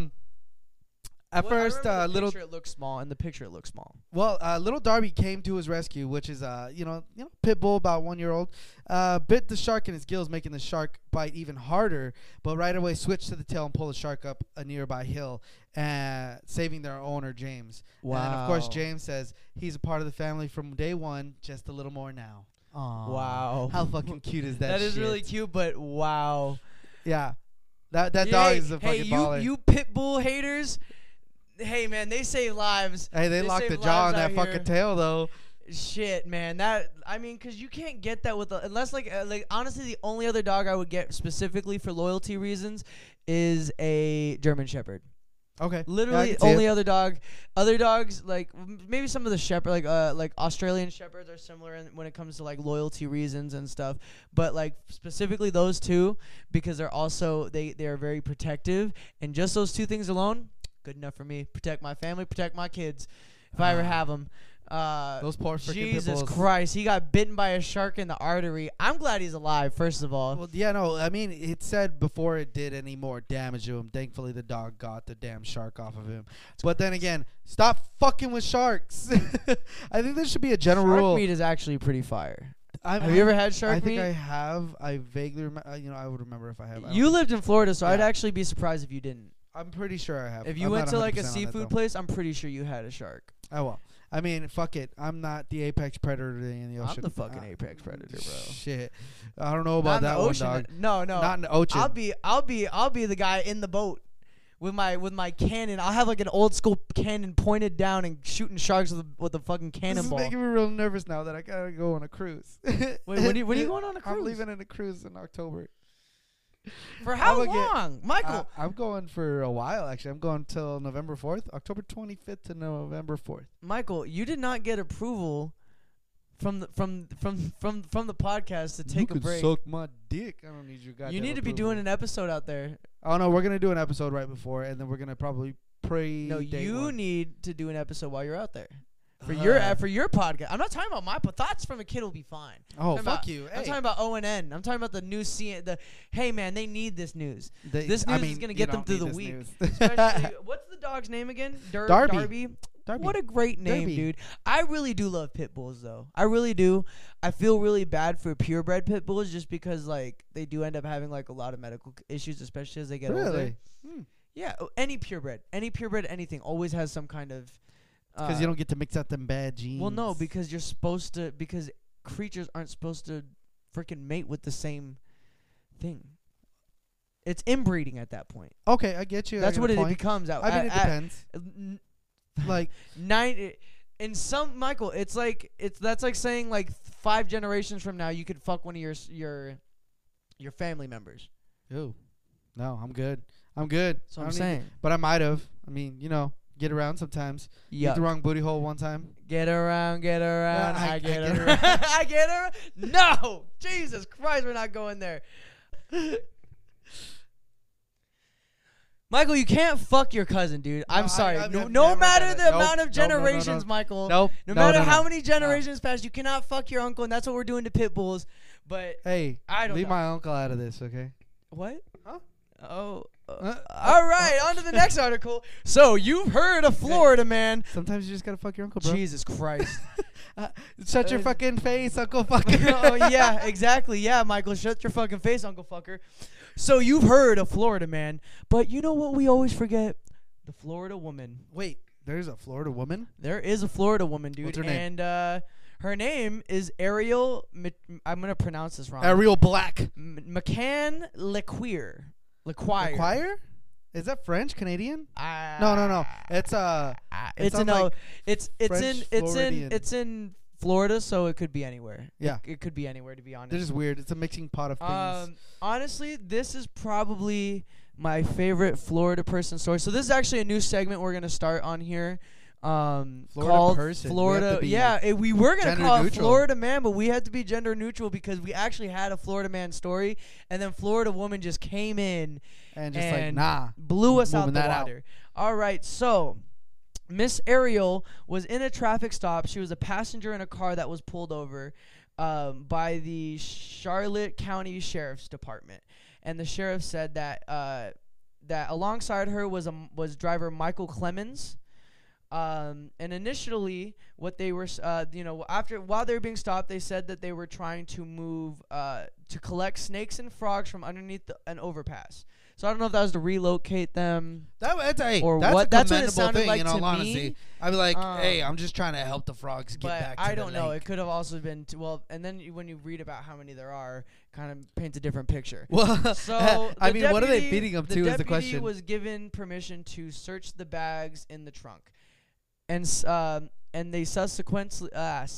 At first, little picture it looks small. In the picture, it looks small. Well, little Darby came to his rescue, which is pit bull, about 1-year-old, bit the shark in his gills, making the shark bite even harder. But right away, switched to the tail and pulled the shark up a nearby hill, saving their owner James. Wow! And of course, James says he's a part of the family from day one, just a little more now. Aww. Wow! How fucking cute is that? That is really cute, but wow. Yeah, that dog is a fucking baller. You pit bull haters. Hey man, they save lives. Hey, they locked the jaw on that fucking tail though. Shit, man. Because you can't get that with unless like honestly, the only other dog I would get specifically for loyalty reasons is a German Shepherd. Okay. Literally, only other dog. Other dogs like maybe some of the shepherd like Australian Shepherds are similar when it comes to like loyalty reasons and stuff. But like specifically those two, because they're also they are very protective, and just those two things alone. Good enough for me. Protect my family, protect my kids, if I ever have them. Those poor freaking Jesus Christ, he got bitten by a shark in the artery. I'm glad he's alive, first of all. Well, yeah, no, I mean, it said before it did any more damage to him, thankfully the dog got the damn shark off of him. But then again, stop fucking with sharks. I think there should be a general rule. Shark meat is actually pretty fire. Have you ever had shark meat? I think I have. I vaguely remember. I would remember if I have. You lived in Florida, so I'd actually be surprised if you didn't. I'm pretty sure I have. If you went to like a seafood place, I'm pretty sure you had a shark. Oh well. I mean, fuck it. I'm not the apex predator in the ocean. I'm the fucking apex predator, bro. Shit. I don't know about that one, dog. No. Not in the ocean. I'll be the guy in the boat with my cannon. I'll have like an old school cannon pointed down and shooting sharks with a fucking cannonball. This is making me real nervous now that I gotta go on a cruise. Wait, when are you going on a cruise? I'm leaving on a cruise in October. For how long, Michael? I'm going for a while. Actually, I'm going till November 4th, October 25th to November 4th. Michael, you did not get approval from the podcast to take a break. You can suck my dick. I don't need your guys. You need to be doing an episode out there. Oh no, we're gonna do an episode right before, and then we're gonna probably pray. No, you need to do an episode while you're out there. For your podcast. I'm not talking about my thoughts from a kid will be fine. Oh, fuck you. Hey. I'm talking about ONN. I'm talking about the news. Hey, man, they need this news. This news is going to get them through the week. Especially, what's the dog's name again? Darby. What a great name, dude. I really do love pit bulls, though. I really do. I feel really bad for purebred pit bulls just because, like, they do end up having, like, a lot of medical issues, especially as they get older. Yeah, any purebred, anything always has some kind of... Because you don't get to mix out them bad genes. Well, no, because you're supposed to. Because creatures aren't supposed to freaking mate with the same thing. It's inbreeding at that point. Okay, I get you. That's what it becomes. I mean, it depends. Like in some Michael, that's like saying like 5 generations from now you could fuck one of your family members. Ooh, no, I'm good. So I'm saying, but I might have. I mean, you know. Get around sometimes. Get the wrong booty hole one time. Get around. I get around. I get around. No! Jesus Christ, we're not going there. Michael, you can't fuck your cousin, dude. I'm sorry. No matter the amount of generations, Michael. Nope. No matter how many generations pass, you cannot fuck your uncle, and that's what we're doing to pit bulls. But hey, leave my uncle out of this, okay? What? Huh? Oh. All right, on to the next article. So, you've heard of Florida man. Sometimes you just gotta fuck your uncle, bro. Jesus Christ. Shut your fucking face, Uncle Fucker. Oh, yeah, exactly. Yeah, Michael, shut your fucking face, Uncle Fucker. So, you've heard of Florida man, but you know what we always forget? The Florida woman. Wait, there's a Florida woman? There is a Florida woman, dude. What's her name? And, her name is Ariel, I'm going to pronounce this wrong. Ariel Black. McCann Lequire. Lequire? Is that French Canadian? No. It's in Florida, so it could be anywhere. Yeah, it could be anywhere, to be honest. This is weird. It's a mixing pot of things. Honestly, this is probably my favorite Florida person story. So this is actually a new segment we're gonna start on here. Called person. Florida. We were gonna call it Florida man, but we had to be gender neutral because we actually had a Florida man story, and then Florida woman just came in and blew us out the water. All right, so Miss Ariel was in a traffic stop. She was a passenger in a car that was pulled over by the Charlotte County Sheriff's Department, and the sheriff said that that alongside her was driver Michael Clemens. And initially, what they were, while they were being stopped, they said that they were trying to move, to collect snakes and frogs from underneath an overpass. So I don't know if that was to relocate them. That's what it sounded like in all honesty. I'd be like, hey, I'm just trying to help the frogs get back to the lake. I don't know. It could have also been, and then when you read about how many there are, kind of paints a different picture. Well, so I mean, what are they feeding them to is the question. The deputy was given permission to search the bags in the trunk. And they subsequently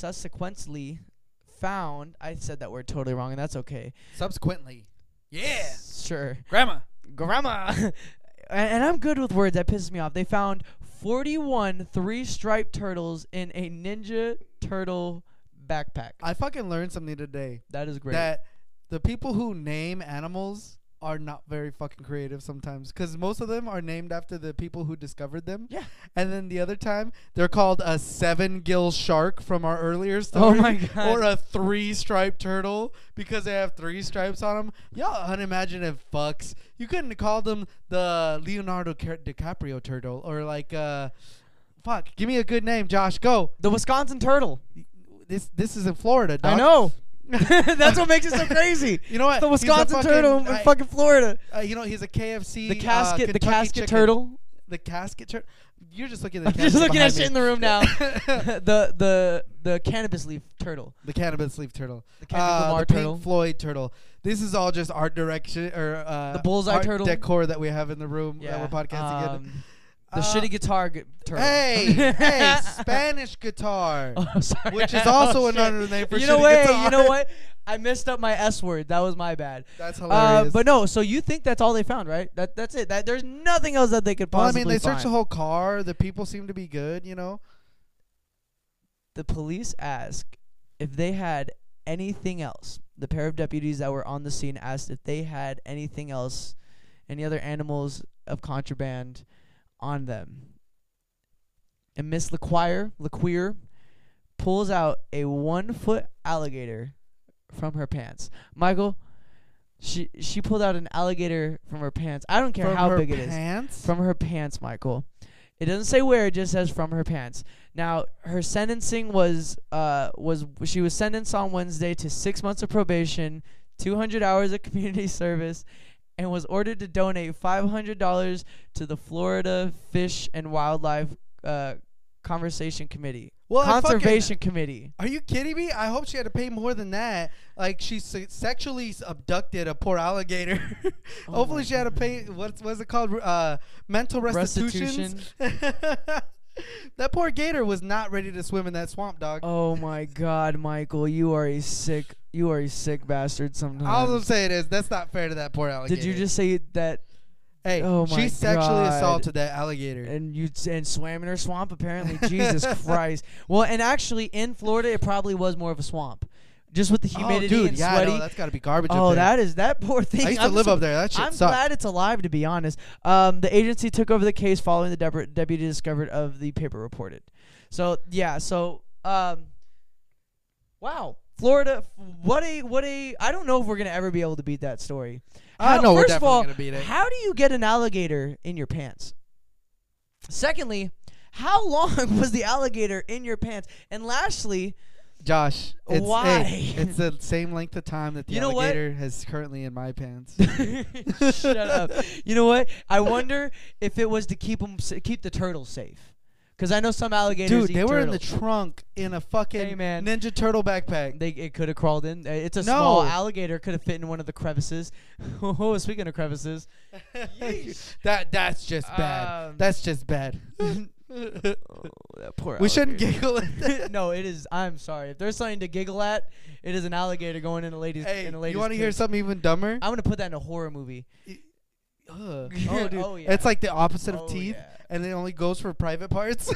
found. I said that word totally wrong, and that's okay. Subsequently, yeah, sure. Grandma, and I'm good with words. That pisses me off. They found 41 3-striped turtles in a Ninja Turtle backpack. I fucking learned something today. That is great. That the people who name animals are not very fucking creative sometimes, because most of them are named after the people who discovered them. Yeah. And then the other time, they're called a 7-gill shark from our earlier story. Oh my God. Or a 3-striped turtle because they have 3 stripes on them. Y'all unimaginative fucks. You couldn't have called them the Leonardo DiCaprio turtle or like, fuck, give me a good name, Josh. Go. The Wisconsin turtle. This is in Florida, dog. I know. That's what makes it so crazy. You know what? The Wisconsin turtle in fucking Florida. He's a KFC. The casket turtle. The casket turtle. You're just looking at. I'm just looking at shit in the room now. the cannabis leaf turtle. The cannabis leaf turtle. The Kendrick Lamar the turtle. Pink Floyd turtle. This is all just art direction or the bullseye art turtle decor that we have in the room that we're podcasting in. The shitty guitar turtle. Hey, Spanish guitar. Oh, sorry. Which is also another name for shitty guitar. You know what? I messed up my S word. That was my bad. That's hilarious. But no, so you think that's all they found, right? That's it. There's nothing else that they could possibly they find. searched the whole car. The people seem to be good, you know. The police asked if they had anything else. The pair of deputies that were on the scene asked if they had anything else, any other animals of contraband on them. And Miss LaQuire pulls out a 1-foot alligator from her pants. Michael, she pulled out an alligator from her pants. I don't care from how big it pants? is. From her pants, Michael. It doesn't say where, it just says from her pants. Now, her sentencing was she was sentenced on Wednesday to 6 months of probation, 200 hours of community service, and was ordered to donate $500 to the Florida Fish and Wildlife Conservation Committee. Committee. Are you kidding me? I hope she had to pay more than that. Like, she sexually abducted a poor alligator. Hopefully she had to pay, what's it called? Mental restitution. That poor gator was not ready to swim in that swamp, dog. Oh my God, Michael, you are a sick bastard sometimes. All I'm saying is that's not fair to that poor alligator. Did you just say that? Hey, she sexually assaulted that alligator. And swam in her swamp, apparently. Jesus Christ. Well, and actually, in Florida, it probably was more of a swamp. Just with the humidity and sweaty. No, that's got to be garbage up there. That poor thing. I used to live up there. That shit I'm sucked. glad it's alive, to be honest. The agency took over the case following the deputy discovered of the paper reported. So, yeah. So, wow. Florida, what a I don't know if we're going to ever be able to beat that story. No, we're definitely going to beat it. How do you get an alligator in your pants? Secondly, how long was the alligator in your pants? And lastly, Josh, why? It's the same length of time that the alligator has currently in my pants. Shut up. You know what? I wonder if it was to keep the turtles safe. Because I know some alligators Dude, they were in the trunk in a fucking Ninja Turtle backpack. It could have crawled in. It's a small alligator. Could have fit in one of the crevices. Oh, speaking of crevices. That's just bad. That's just bad. That poor we shouldn't giggle at that. No, it is. I'm sorry. If there's something to giggle at, it is an alligator going in a lady's. Hey, in a lady's you want to hear something even dumber? I'm gonna put that in a horror movie. Oh, dude. Oh, yeah. It's like the opposite of teeth, and it only goes for private parts.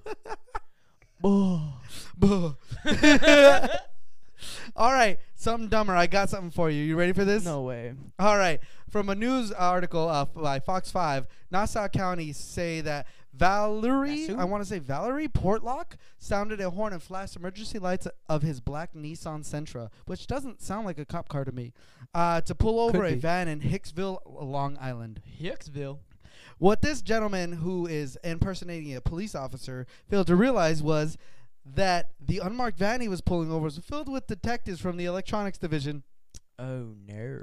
All right, something dumber. I got something for you. You ready for this? No way. All right. From a news article by Fox 5, Nassau County say that Valerie Portlock sounded a horn and flashed emergency lights of his black Nissan Sentra, which doesn't sound like a cop car to me, to pull over a van in Hicksville, Long Island. Hicksville? What this gentleman, who is impersonating a police officer, failed to realize was that the unmarked van he was pulling over was filled with detectives from the electronics division. Oh, no.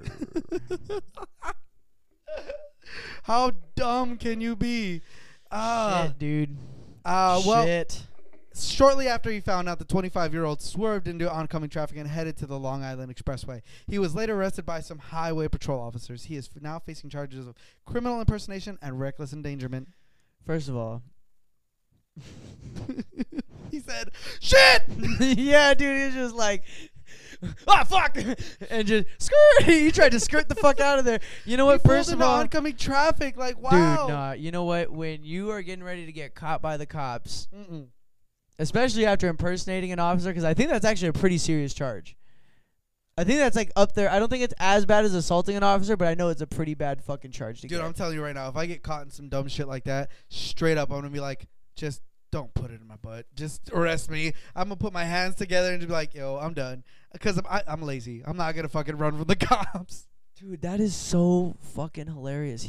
How dumb can you be? Shit, dude. Well, shortly after he found out, the 25-year-old swerved into oncoming traffic and headed to the Long Island Expressway. He was later arrested by some highway patrol officers. He is now facing charges of criminal impersonation and reckless endangerment. First of all, he said, "Shit!" Yeah, dude, he's just like, "Ah, fuck!" and just skirt. He tried to skirt the fuck out of there. You know what? First of all, oncoming traffic, like, wow. Dude, nah. You know what? When you are getting ready to get caught by the cops, especially after impersonating an officer, because I think that's actually a pretty serious charge. I think that's like up there. I don't think it's as bad as assaulting an officer, but I know it's a pretty bad fucking charge to get. Dude, I'm telling you right now, if I get caught in some dumb shit like that, straight up, I'm gonna be like, just don't put it in my butt. Just arrest me. I'm going to put my hands together and just be like, yo, I'm done. Because I'm lazy. I'm not going to fucking run from the cops. Dude, that is so fucking hilarious.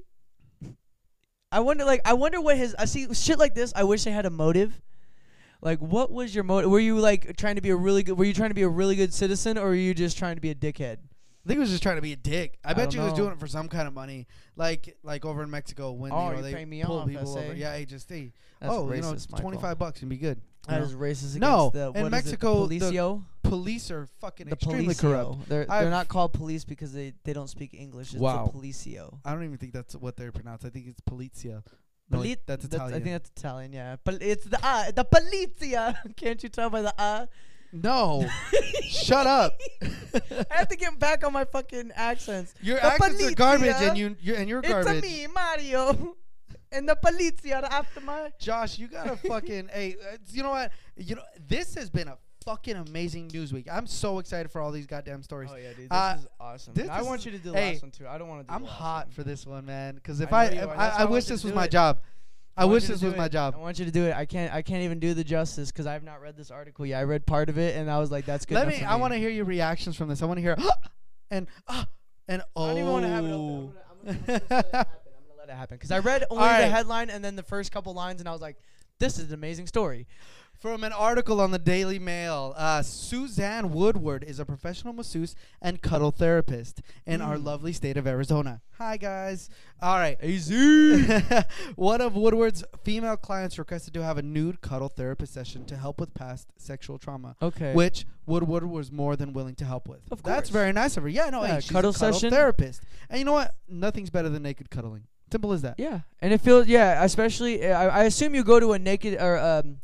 I wonder what his, I see shit like this. I wish I had a motive. Like, what was your motive? Were you like trying to be a really good citizen, or were you just trying to be a dickhead? I think he was just trying to be a dick. I bet you he was doing it for some kind of money, like over in Mexico when they pull people over. Yeah, racist, $25 and be good. That is racist. In Mexico, the police are fucking extremely corrupt. They're not called police because they don't speak English. It's the policio. I don't even think that's what they're pronounced. I think it's polizia. No, that's Italian. I think that's Italian. Yeah, but it's the polizia. Can't you tell by the No. Shut up. I have to get back on my fucking accents. Your accents are garbage, and you're garbage. It's me, Mario. And the polizia after my. Josh, you gotta fucking. Hey, you know what? This has been a fucking amazing news week. I'm so excited for all these goddamn stories. Oh yeah, dude, this is awesome. I want you to do the last one too. I don't want to do. I'm hot for this one, man. Because I wish this was my job. I wish this was my job. I want you to do it. I can't even do the justice because I have not read this article yet. I read part of it and I was like, that's good. I want to hear your reactions from this. I want to hear and oh. I don't even want to have it open. I'm gonna let it happen because I read only the headline and then the first couple lines and I was like, this is an amazing story. From an article on the Daily Mail, Suzanne Woodward is a professional masseuse and cuddle therapist in our lovely state of Arizona. Hi, guys. All right. Easy. One of Woodward's female clients requested to have a nude cuddle therapist session to help with past sexual trauma. Okay. Which Woodward was more than willing to help with. Of course. That's very nice of her. Yeah, no, she's cuddle a cuddle session therapist. And you know what? Nothing's better than naked cuddling. Simple as that. Yeah. And it feels, especially, I assume you go to a naked or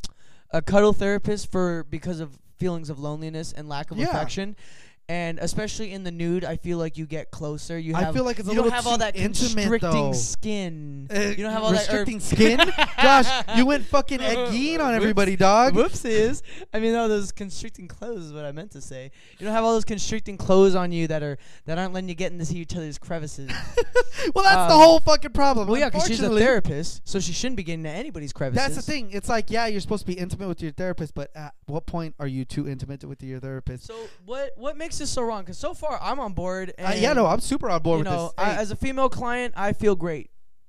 a cuddle therapist because of feelings of loneliness and lack of affection. And especially in the nude, I feel like you get closer. I feel like it's a little too intimate, though. You don't have all that constricting skin. You don't have all restricting skin? Gosh, you went fucking Ed Gein on everybody, dog. Whoopsies. I mean, no, those constricting clothes is what I meant to say. You don't have all those constricting clothes on you that aren't letting you get into each other's crevices. Well, that's the whole fucking problem. Well, yeah, because she's a therapist, so she shouldn't be getting into anybody's crevices. That's the thing. It's like, yeah, you're supposed to be intimate with your therapist, but at what point are you too intimate with your therapist? So what makes this so wrong? Because so far I'm on board. And I'm super on board with this. As a female client, I feel great.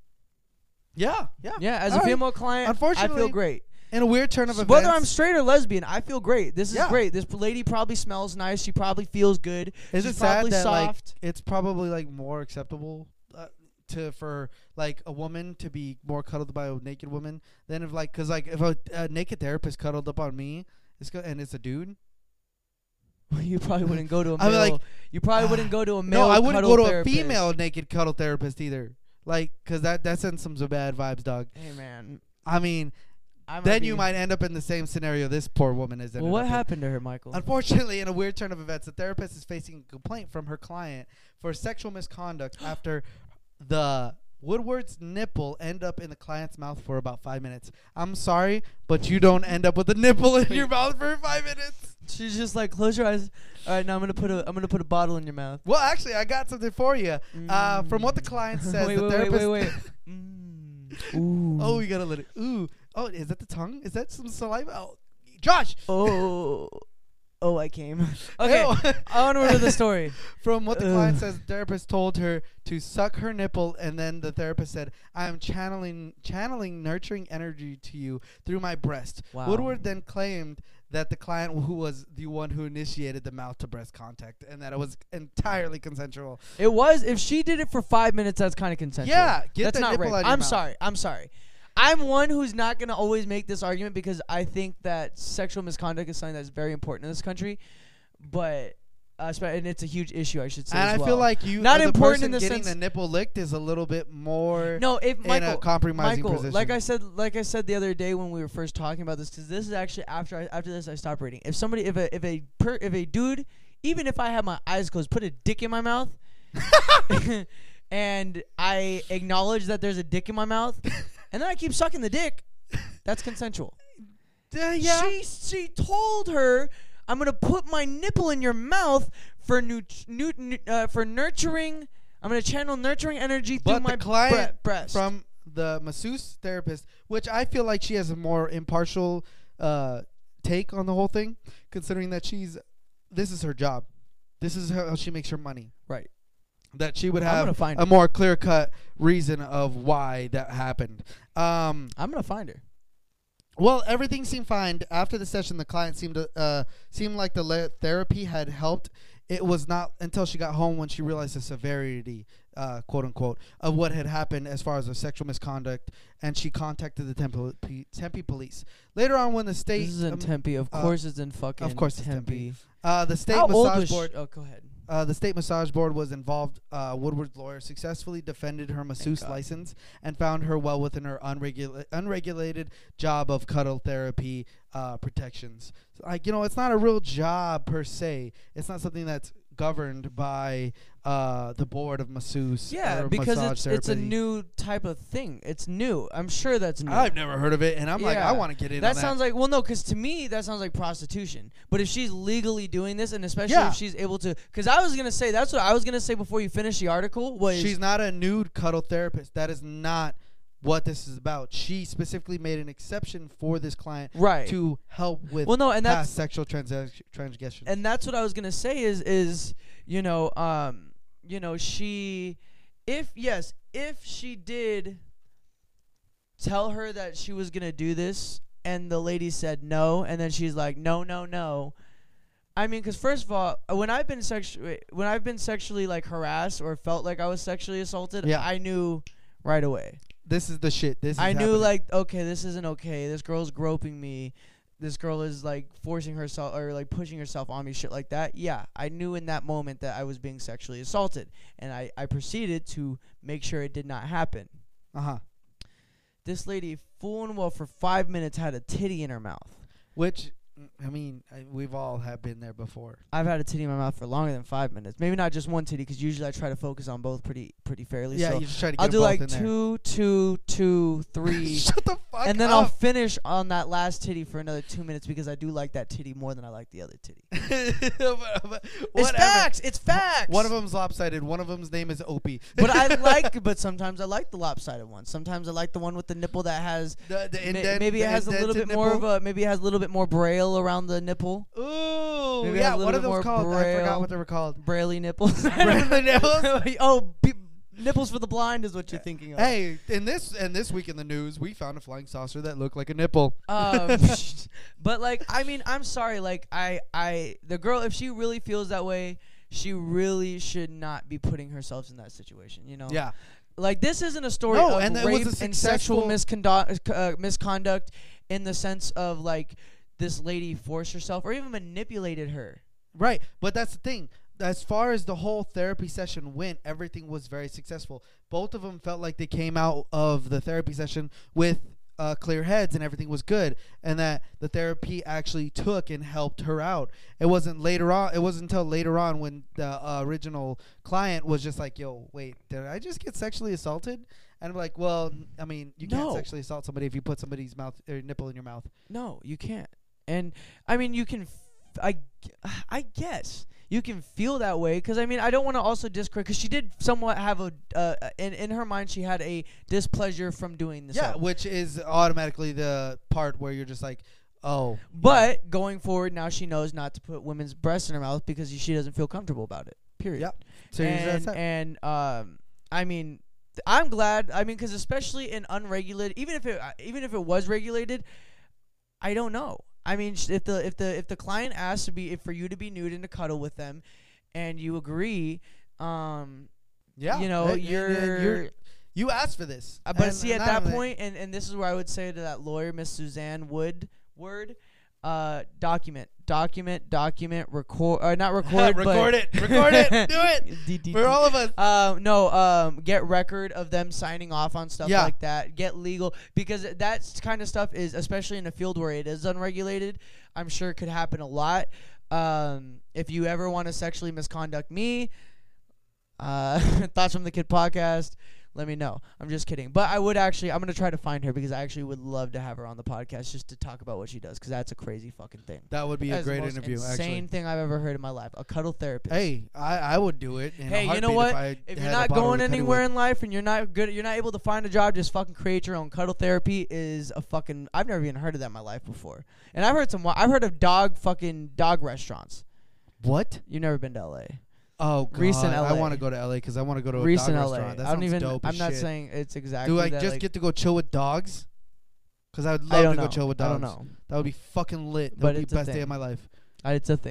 Yeah. As a female client, unfortunately, I feel great. In a weird turn of events, whether I'm straight or lesbian, I feel great. This is great. This lady probably smells nice. She probably feels good. Is it sad that soft. It's probably more acceptable for a woman to be more cuddled by a naked woman than if a naked therapist cuddled up on me, and it's a dude. You probably wouldn't go to a male. You probably wouldn't go to a male. No, I wouldn't go to therapist. A female naked cuddle therapist either. Because that sends some bad vibes, dog. Hey, man. I mean, then you might end up in the same scenario this poor woman is. Well, what happened to her, Michael? Unfortunately, in a weird turn of events, the therapist is facing a complaint from her client for sexual misconduct after the Woodward's nipple end up in the client's mouth for about 5 minutes. I'm sorry, but you don't end up with a nipple in your mouth for 5 minutes. She's just like, close your eyes. All right, now I'm gonna put a bottle in your mouth. Well, actually, I got something for you. From what the client says, the therapist. Wait. Ooh. Oh, you gotta let it. Ooh. Oh, is that the tongue? Is that some saliva? Oh, Josh. Oh, I came. Okay, I want to remember the story. From what the client says, the therapist told her to suck her nipple, and then the therapist said, "I am channeling nurturing energy to you through my breast." Wow. Woodward then claimed that the client who was the one who initiated the mouth-to-breast contact, and that it was entirely consensual. It was. If she did it for 5 minutes, that's kind of consensual. Yeah, that's not rape. I'm sorry. I'm one who's not going to always make this argument because I think that sexual misconduct is something that's very important in this country, but and it's a huge issue, I should say. And I feel like not the important person in the getting sense the nipple licked is a little bit more in a compromising position. Like I said the other day when we were first talking about this, because this is actually after this I stopped reading. If somebody, if a dude, even if I have my eyes closed, put a dick in my mouth. And I acknowledge that there's a dick in my mouth, and then I keep sucking the dick, that's consensual. Yeah. She told her, I'm going to put my nipple in your mouth for nurturing. I'm going to channel nurturing energy through my breast. From the masseuse therapist, which I feel like she has a more impartial take on the whole thing, considering that this is her job. This is how she makes her money. Right. That she would have a more clear-cut reason of why that happened. I'm going to find her. Well, everything seemed fine. After the session, the client seemed like the therapy had helped it was not until she got home when she realized the severity, quote unquote, of what had happened as far as the sexual misconduct, and she contacted the Tempe police. Later on, when the state... This is in Tempe. Of course it's in fucking Tempe. Of course it's Tempe. The state massage board... Oh, go ahead. The state massage board was involved. Woodward's lawyer successfully defended her masseuse license and found her well within her unregulated job of cuddle therapy protections. Like, it's not a real job per se. It's not something that's governed by the board of masseuse. Yeah, because it's a new type of thing. It's new. I'm sure that's new. I've never heard of it, and I'm like, I want to get in on that. That sounds like, well, no, because to me, that sounds like prostitution. But if she's legally doing this, and especially if she's able to, because I was going to say, that's what I was going to say before you finish the article, was... She's not a nude cuddle therapist. That is not what this is about. She specifically made an exception for this client to help with past sexual transgression. And that's what I was gonna say is she, if she did tell her that she was gonna do this, and the lady said no, and then she's like no. I mean, because first of all, when I've been sexually like harassed or felt like I was sexually assaulted, I knew right away. This is the shit. I knew, like, okay, this isn't okay. This girl's groping me. This girl is, like, forcing herself or, like, pushing herself on me, shit like that. Yeah, I knew in that moment that I was being sexually assaulted. And I proceeded to make sure it did not happen. Uh-huh. This lady, full and well, for 5 minutes had a titty in her mouth. Which... I mean, we've all have been there before. I've had a titty in my mouth for longer than 5 minutes. Maybe not just one titty, because usually I try to focus on both pretty fairly. Yeah, so you just try to get I'll do both like in 2, 3. Shut the fuck and then up. I'll finish on that last titty for another 2 minutes because I do like that titty more than I like the other titty. It's facts. It's facts. One of them's lopsided. One of them's name is Opie. But sometimes I like the lopsided one. Sometimes I like the one with the nipple that has the indent. Maybe it has a little bit more of a. Maybe it has a little bit more braille around the nipple. Ooh, maybe yeah. What are those called? I forgot what they were called. Braille nipples. Braille nipples. Nipples for the blind is what you're thinking of. Hey, in this week in the news, we found a flying saucer that looked like a nipple. But like, I mean, I'm sorry. Like, the girl, if she really feels that way, she really should not be putting herself in that situation. Yeah. Like, this isn't a story of rape and sexual misconduct in the sense of like this lady forced herself or even manipulated her. Right, but that's the thing. As far as the whole therapy session went, everything was very successful. Both of them felt like they came out of the therapy session with clear heads and everything was good, and that the therapy actually took and helped her out. It wasn't until later on when the original client was just like, yo, wait, did I just get sexually assaulted? And I'm like, well, I mean, you can't sexually assault somebody if you put somebody's mouth or nipple in your mouth. No, you can't. And I mean, you can I guess you can feel that way, because I mean, I don't want to also discredit, because she did somewhat have in her mind she had a displeasure from doing this. Yeah, which is automatically the part where you're just like, oh. But going forward, now she knows not to put women's breasts in her mouth because she doesn't feel comfortable about it. Period. Yep. So I mean, I'm glad. I mean, because especially in unregulated, even if it was regulated, I don't know. I mean, if the client asks for you to be nude and to cuddle with them, and you agree, you asked for this. But see, at that point, and this is where I would say to that lawyer, Miss Suzanne Woodward, document, record, not record, record it, do it for all of us. Get record of them signing off on stuff like that. Get legal, because that kind of stuff is, especially in a field where it is unregulated, I'm sure it could happen a lot. If you ever want to sexually misconduct me, Thoughts from the Kid podcast, let me know. I'm just kidding. But I'm going to try to find her, because I actually would love to have her on the podcast just to talk about what she does, because that's a crazy fucking thing. That would be a great interview, actually. Insane thing I've ever heard in my life. A cuddle therapist. Hey, I would do it. Hey, you know what? If you're not going anywhere in life and you're not able to find a job, just fucking create your own. Cuddle therapy is a fucking... I've never even heard of that in my life before. And I've heard of dog restaurants. What? You've never been to LA. Oh, God. Recent LA. I want to go to LA because I want to go to a dog restaurant. That sounds dope as shit. I'm not saying it's exactly. Do I just get to go chill with dogs? Because I would love to go chill with dogs. I don't know. That would be fucking lit. That would be the best day of my life. It's a thing.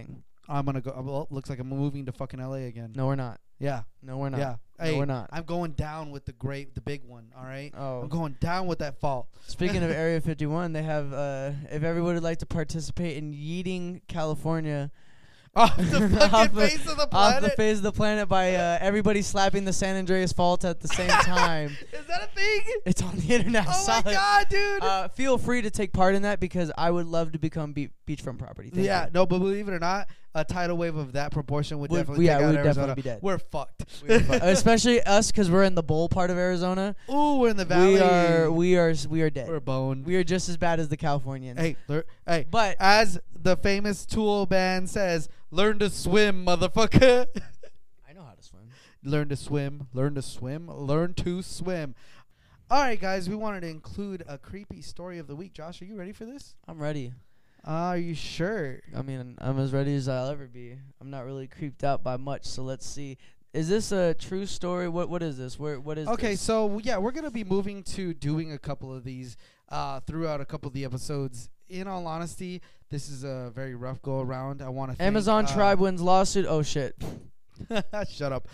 I'm gonna go. Well, looks like I'm moving to fucking LA again. No, we're not. Yeah. No, we're not. Yeah. No, we're not. I'm going down with the big one. All right. Oh. I'm going down with that fault. Speaking of Area 51, they have if everybody would like to participate in yeeting California off the fucking face of the planet. Off the face of the planet by everybody slapping the San Andreas Fault at the same time. Is that a thing? It's on the internet. Oh my god, dude! Feel free to take part in that because I would love to become beachfront property. Thank you. No, but believe it or not, a tidal wave of that proportion would definitely take out Arizona. Definitely be dead. We're fucked. Especially us because we're in the bowl part of Arizona. Ooh, we're in the valley. We are dead. We're boned. We are just as bad as the Californians. Hey, but as the famous Tool band says, learn to swim, motherfucker. I know how to swim. Learn to swim. Learn to swim. Learn to swim. All right, guys, we wanted to include a creepy story of the week. Josh, are you ready for this? I'm ready. Are you sure? I mean, I'm as ready as I'll ever be. I'm not really creeped out by much, so let's see. Is this a true story? What is this? What is okay, this? So, yeah, we're going to be moving to doing a couple of these throughout a couple of the episodes. In all honesty, this is a very rough go-around. I want to Amazon Tribe wins lawsuit. Oh, shit. Shut up.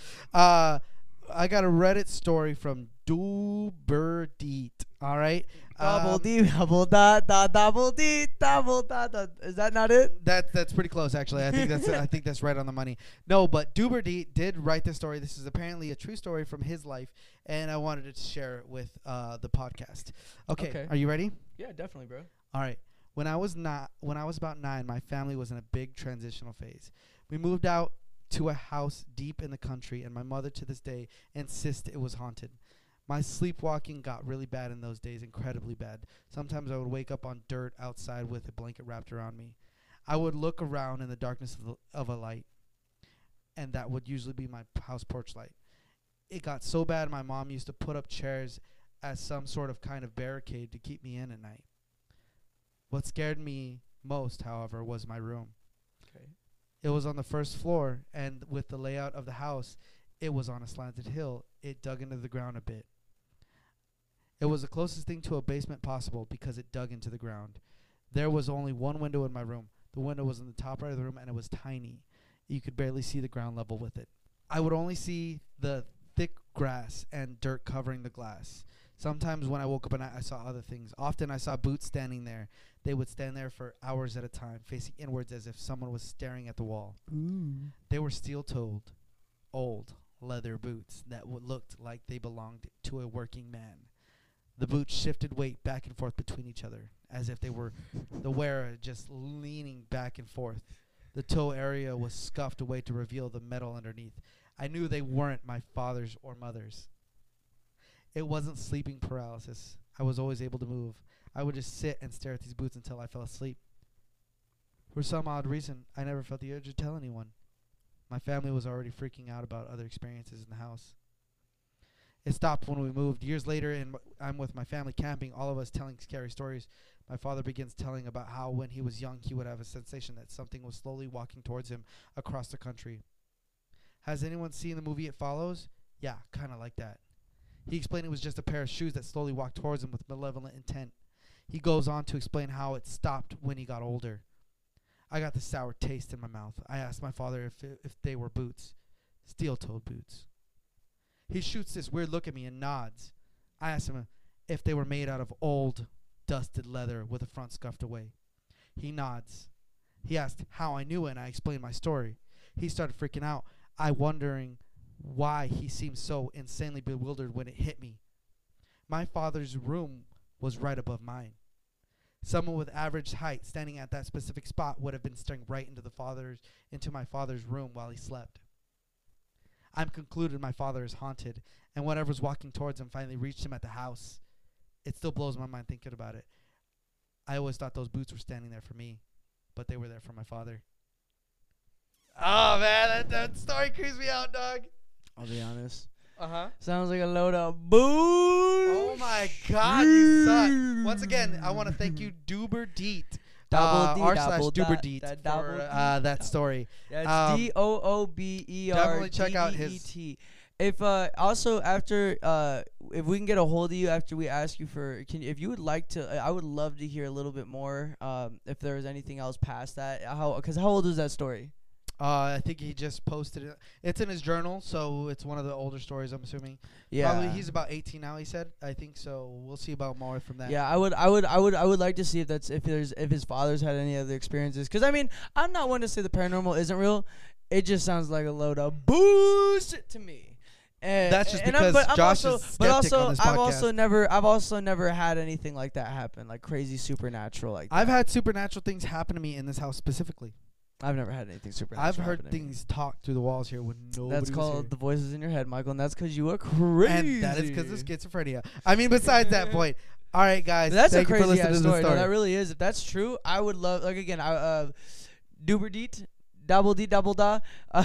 I got a Reddit story from Duberdeet. All right. Double D, double da, double D, double da. Is that not it? That's pretty close, actually. I think that's right on the money. No, but Duberdeet did write this story. This is apparently a true story from his life, and I wanted to share it with the podcast. Okay. Are you ready? Yeah, definitely, bro. All right. When I was about 9, my family was in a big transitional phase. We moved out to a house deep in the country, and my mother to this day insists it was haunted. My sleepwalking got really bad in those days, incredibly bad. Sometimes I would wake up on dirt outside with a blanket wrapped around me. I would look around in the darkness of a light, and that would usually be my house porch light. It got so bad my mom used to put up chairs as some sort of kind of barricade to keep me in at night. What scared me most, however, was my room. Okay. It was on the first floor, and with the layout of the house, it was on a slanted hill. It dug into the ground a bit. It was the closest thing to a basement possible because it dug into the ground. There was only one window in my room. The window was in the top right of the room, and it was tiny. You could barely see the ground level with it. I would only see the thick grass and dirt covering the glass. Sometimes when I woke up at night, I saw other things. Often I saw boots standing there. They would stand there for hours at a time, facing inwards as if someone was staring at the wall. Ooh. They were steel-toed, old leather boots that looked like they belonged to a working man. The boots shifted weight back and forth between each other, as if they were the wearer just leaning back and forth. The toe area was scuffed away to reveal the metal underneath. I knew they weren't my father's or mother's. It wasn't sleeping paralysis. I was always able to move. I would just sit and stare at these boots until I fell asleep. For some odd reason, I never felt the urge to tell anyone. My family was already freaking out about other experiences in the house. It stopped when we moved. Years later, and I'm with my family camping, all of us telling scary stories. My father begins telling about how when he was young, he would have a sensation that something was slowly walking towards him across the country. Has anyone seen the movie It Follows? Yeah, kind of like that. He explained it was just a pair of shoes that slowly walked towards him with malevolent intent. He goes on to explain how it stopped when he got older. I got the sour taste in my mouth. I asked my father if they were boots. Steel-toed boots. He shoots this weird look at me and nods. I asked him if they were made out of old, dusted leather with the front scuffed away. He nods. He asked how I knew it, and I explained my story. He started freaking out, I wondering why he seemed so insanely bewildered when it hit me. My father's room was right above mine. Someone with average height standing at that specific spot would have been staring right into my father's room while he slept. I'm concluded my father is haunted, and whatever's walking towards him finally reached him at the house. It still blows my mind thinking about it. I always thought those boots were standing there for me, but they were there for my father. Oh, man, that story creeps me out, dog. I'll be honest. Uh-huh. Sounds like a load of booze. Oh, my God, you suck. Once again, I want to thank you, Duberdeet. r/Duberdeet for that story. That's DOOBER. Definitely check out his. If also after if we can get a hold of you after we ask you for if you would like to, I would love to hear a little bit more. If there was anything else past that, because how old is that story? I think he just posted it. It's in his journal, so it's one of the older stories, I'm assuming. Yeah. Probably he's about 18 now, he said. I think so. We'll see about more from that. Yeah, I would like to see if his father's had any other experiences. Because I mean, I'm not one to say the paranormal isn't real. It just sounds like a load of bullshit to me. And that's just because Josh is skeptic on this podcast. I've also never had anything like that happen, like crazy supernatural like that. I've had supernatural things happen to me in this house specifically. I've never had anything supernatural. I've heard things talk through the walls here when nobody That's called the voices in your head, Michael, and that's because you are crazy. And that is because of schizophrenia. I mean, besides that point. All right, guys. That's thank a crazy you for listening to story. the story. No, that really is. If that's true, I would love, like, again, Duber Deet. Double D, double da.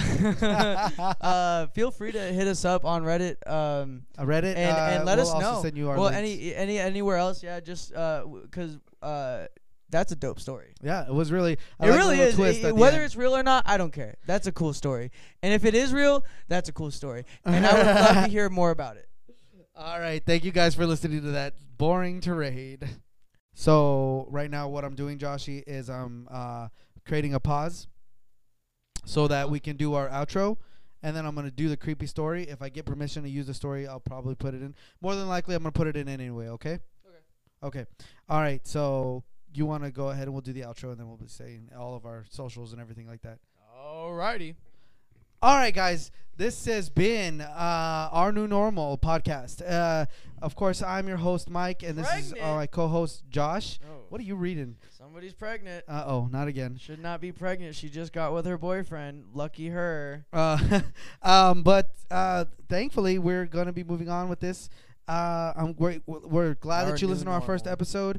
Feel free to hit us up on Reddit. Reddit, and let us know. Send you our links. Anywhere else, yeah. Just because that's a dope story. Yeah, it was really. It really is. Whether it's real or not, I don't care. That's a cool story. And if it is real, that's a cool story. And I would love to hear more about it. All right, thank you guys for listening to that boring tirade. So right now, what I'm doing, Joshy, is I'm creating a pause, so that we can do our outro, and then I'm going to do the creepy story. If I get permission to use the story, I'll probably put it in. More than likely, I'm going to put it in anyway, okay? Okay. All right, so you want to go ahead and we'll do the outro, and then we'll be saying all of our socials and everything like that. All righty. All right, guys. This has been our new normal podcast. Of course, I'm your host, Mike, and this is my co-host, Josh. Oh. What are you reading? Somebody's pregnant. Uh-oh, not again. Should not be pregnant. She just got with her boyfriend. Lucky her. But thankfully, we're going to be moving on with this. We're glad that you listened to our first episode.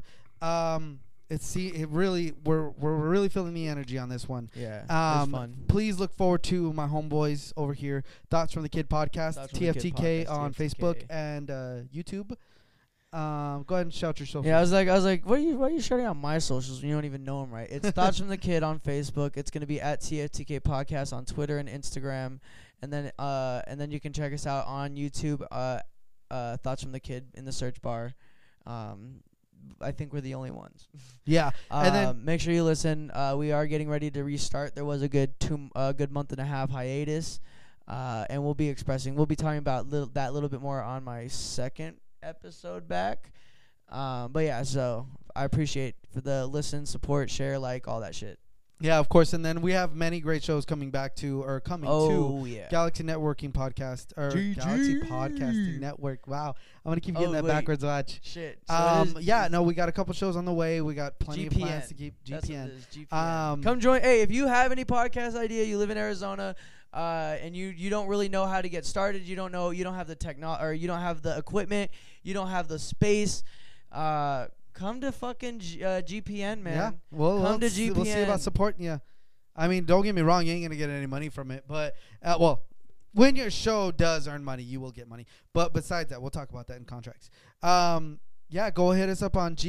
We're really feeling the energy on this one. Yeah, it's fun. Please look forward to my homeboys over here, Thoughts from the Kid Podcast, TFTK on Facebook and YouTube. Go ahead and shout your socials. Yeah, I was like, why are you shouting out my socials when you don't even know them right? It's Thoughts from the Kid on Facebook. It's gonna be at TFTK Podcast on Twitter and Instagram, and then you can check us out on YouTube. Thoughts from the Kid in the search bar. I think we're the only ones. Yeah, and then make sure you listen. We are getting ready to restart. There was a good month and a half hiatus, and we'll be talking about that little bit more on my second episode back. But yeah, so I appreciate for the listen, support, share, like all that shit. Yeah, of course. And then we have many great shows coming to Galaxy Networking Podcast or Galaxy Podcasting Network. Wow, I'm gonna keep getting that backwards. Watch. Shit. So we got a couple shows on the way. We got plenty of plans to keep GPN. That's what it is, GPN. Come join. Hey, if you have any podcast idea, you live in Arizona, and you don't really know how to get started, you don't have the or you don't have the equipment, you don't have the space. Come to fucking GPN, man. Yeah, come to GPN. We'll see about supporting you. I mean, don't get me wrong, you ain't gonna get any money from it, but when your show does earn money, you will get money. But besides that, we'll talk about that in contracts. Go hit us up on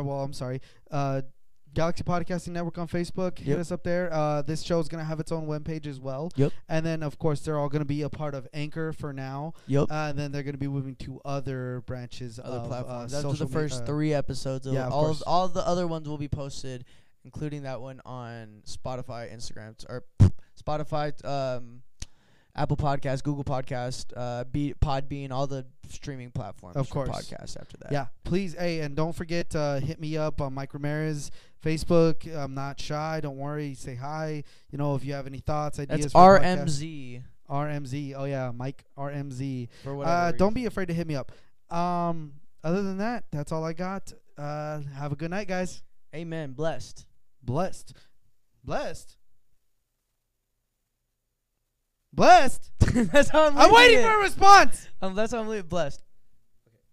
Galaxy Podcasting Network on Facebook. Hit us up there. This show is going to have its own webpage as well. Yep. And then, of course, they're all going to be a part of Anchor for now. Yep. Then they're going to be moving to other branches of platforms. That's the first 3 episodes. All the other ones will be posted, including that one on Spotify, Instagram, or Spotify, Apple Podcast, Google Podcast, Podbean, all the streaming platforms. Of course. Podcasts after that. Yeah, please. Hey, and don't forget to hit me up on Mike Ramirez Facebook. I'm not shy. Don't worry. Say hi. If you have any thoughts, ideas. That's RMZ. RMZ. Oh yeah, Mike RMZ. For whatever don't be afraid to hit me up. Other than that, that's all I got. Have a good night, guys. Amen. Blessed. Blessed. That's how I'm waiting for a response. That's how I'm leaving. Blessed.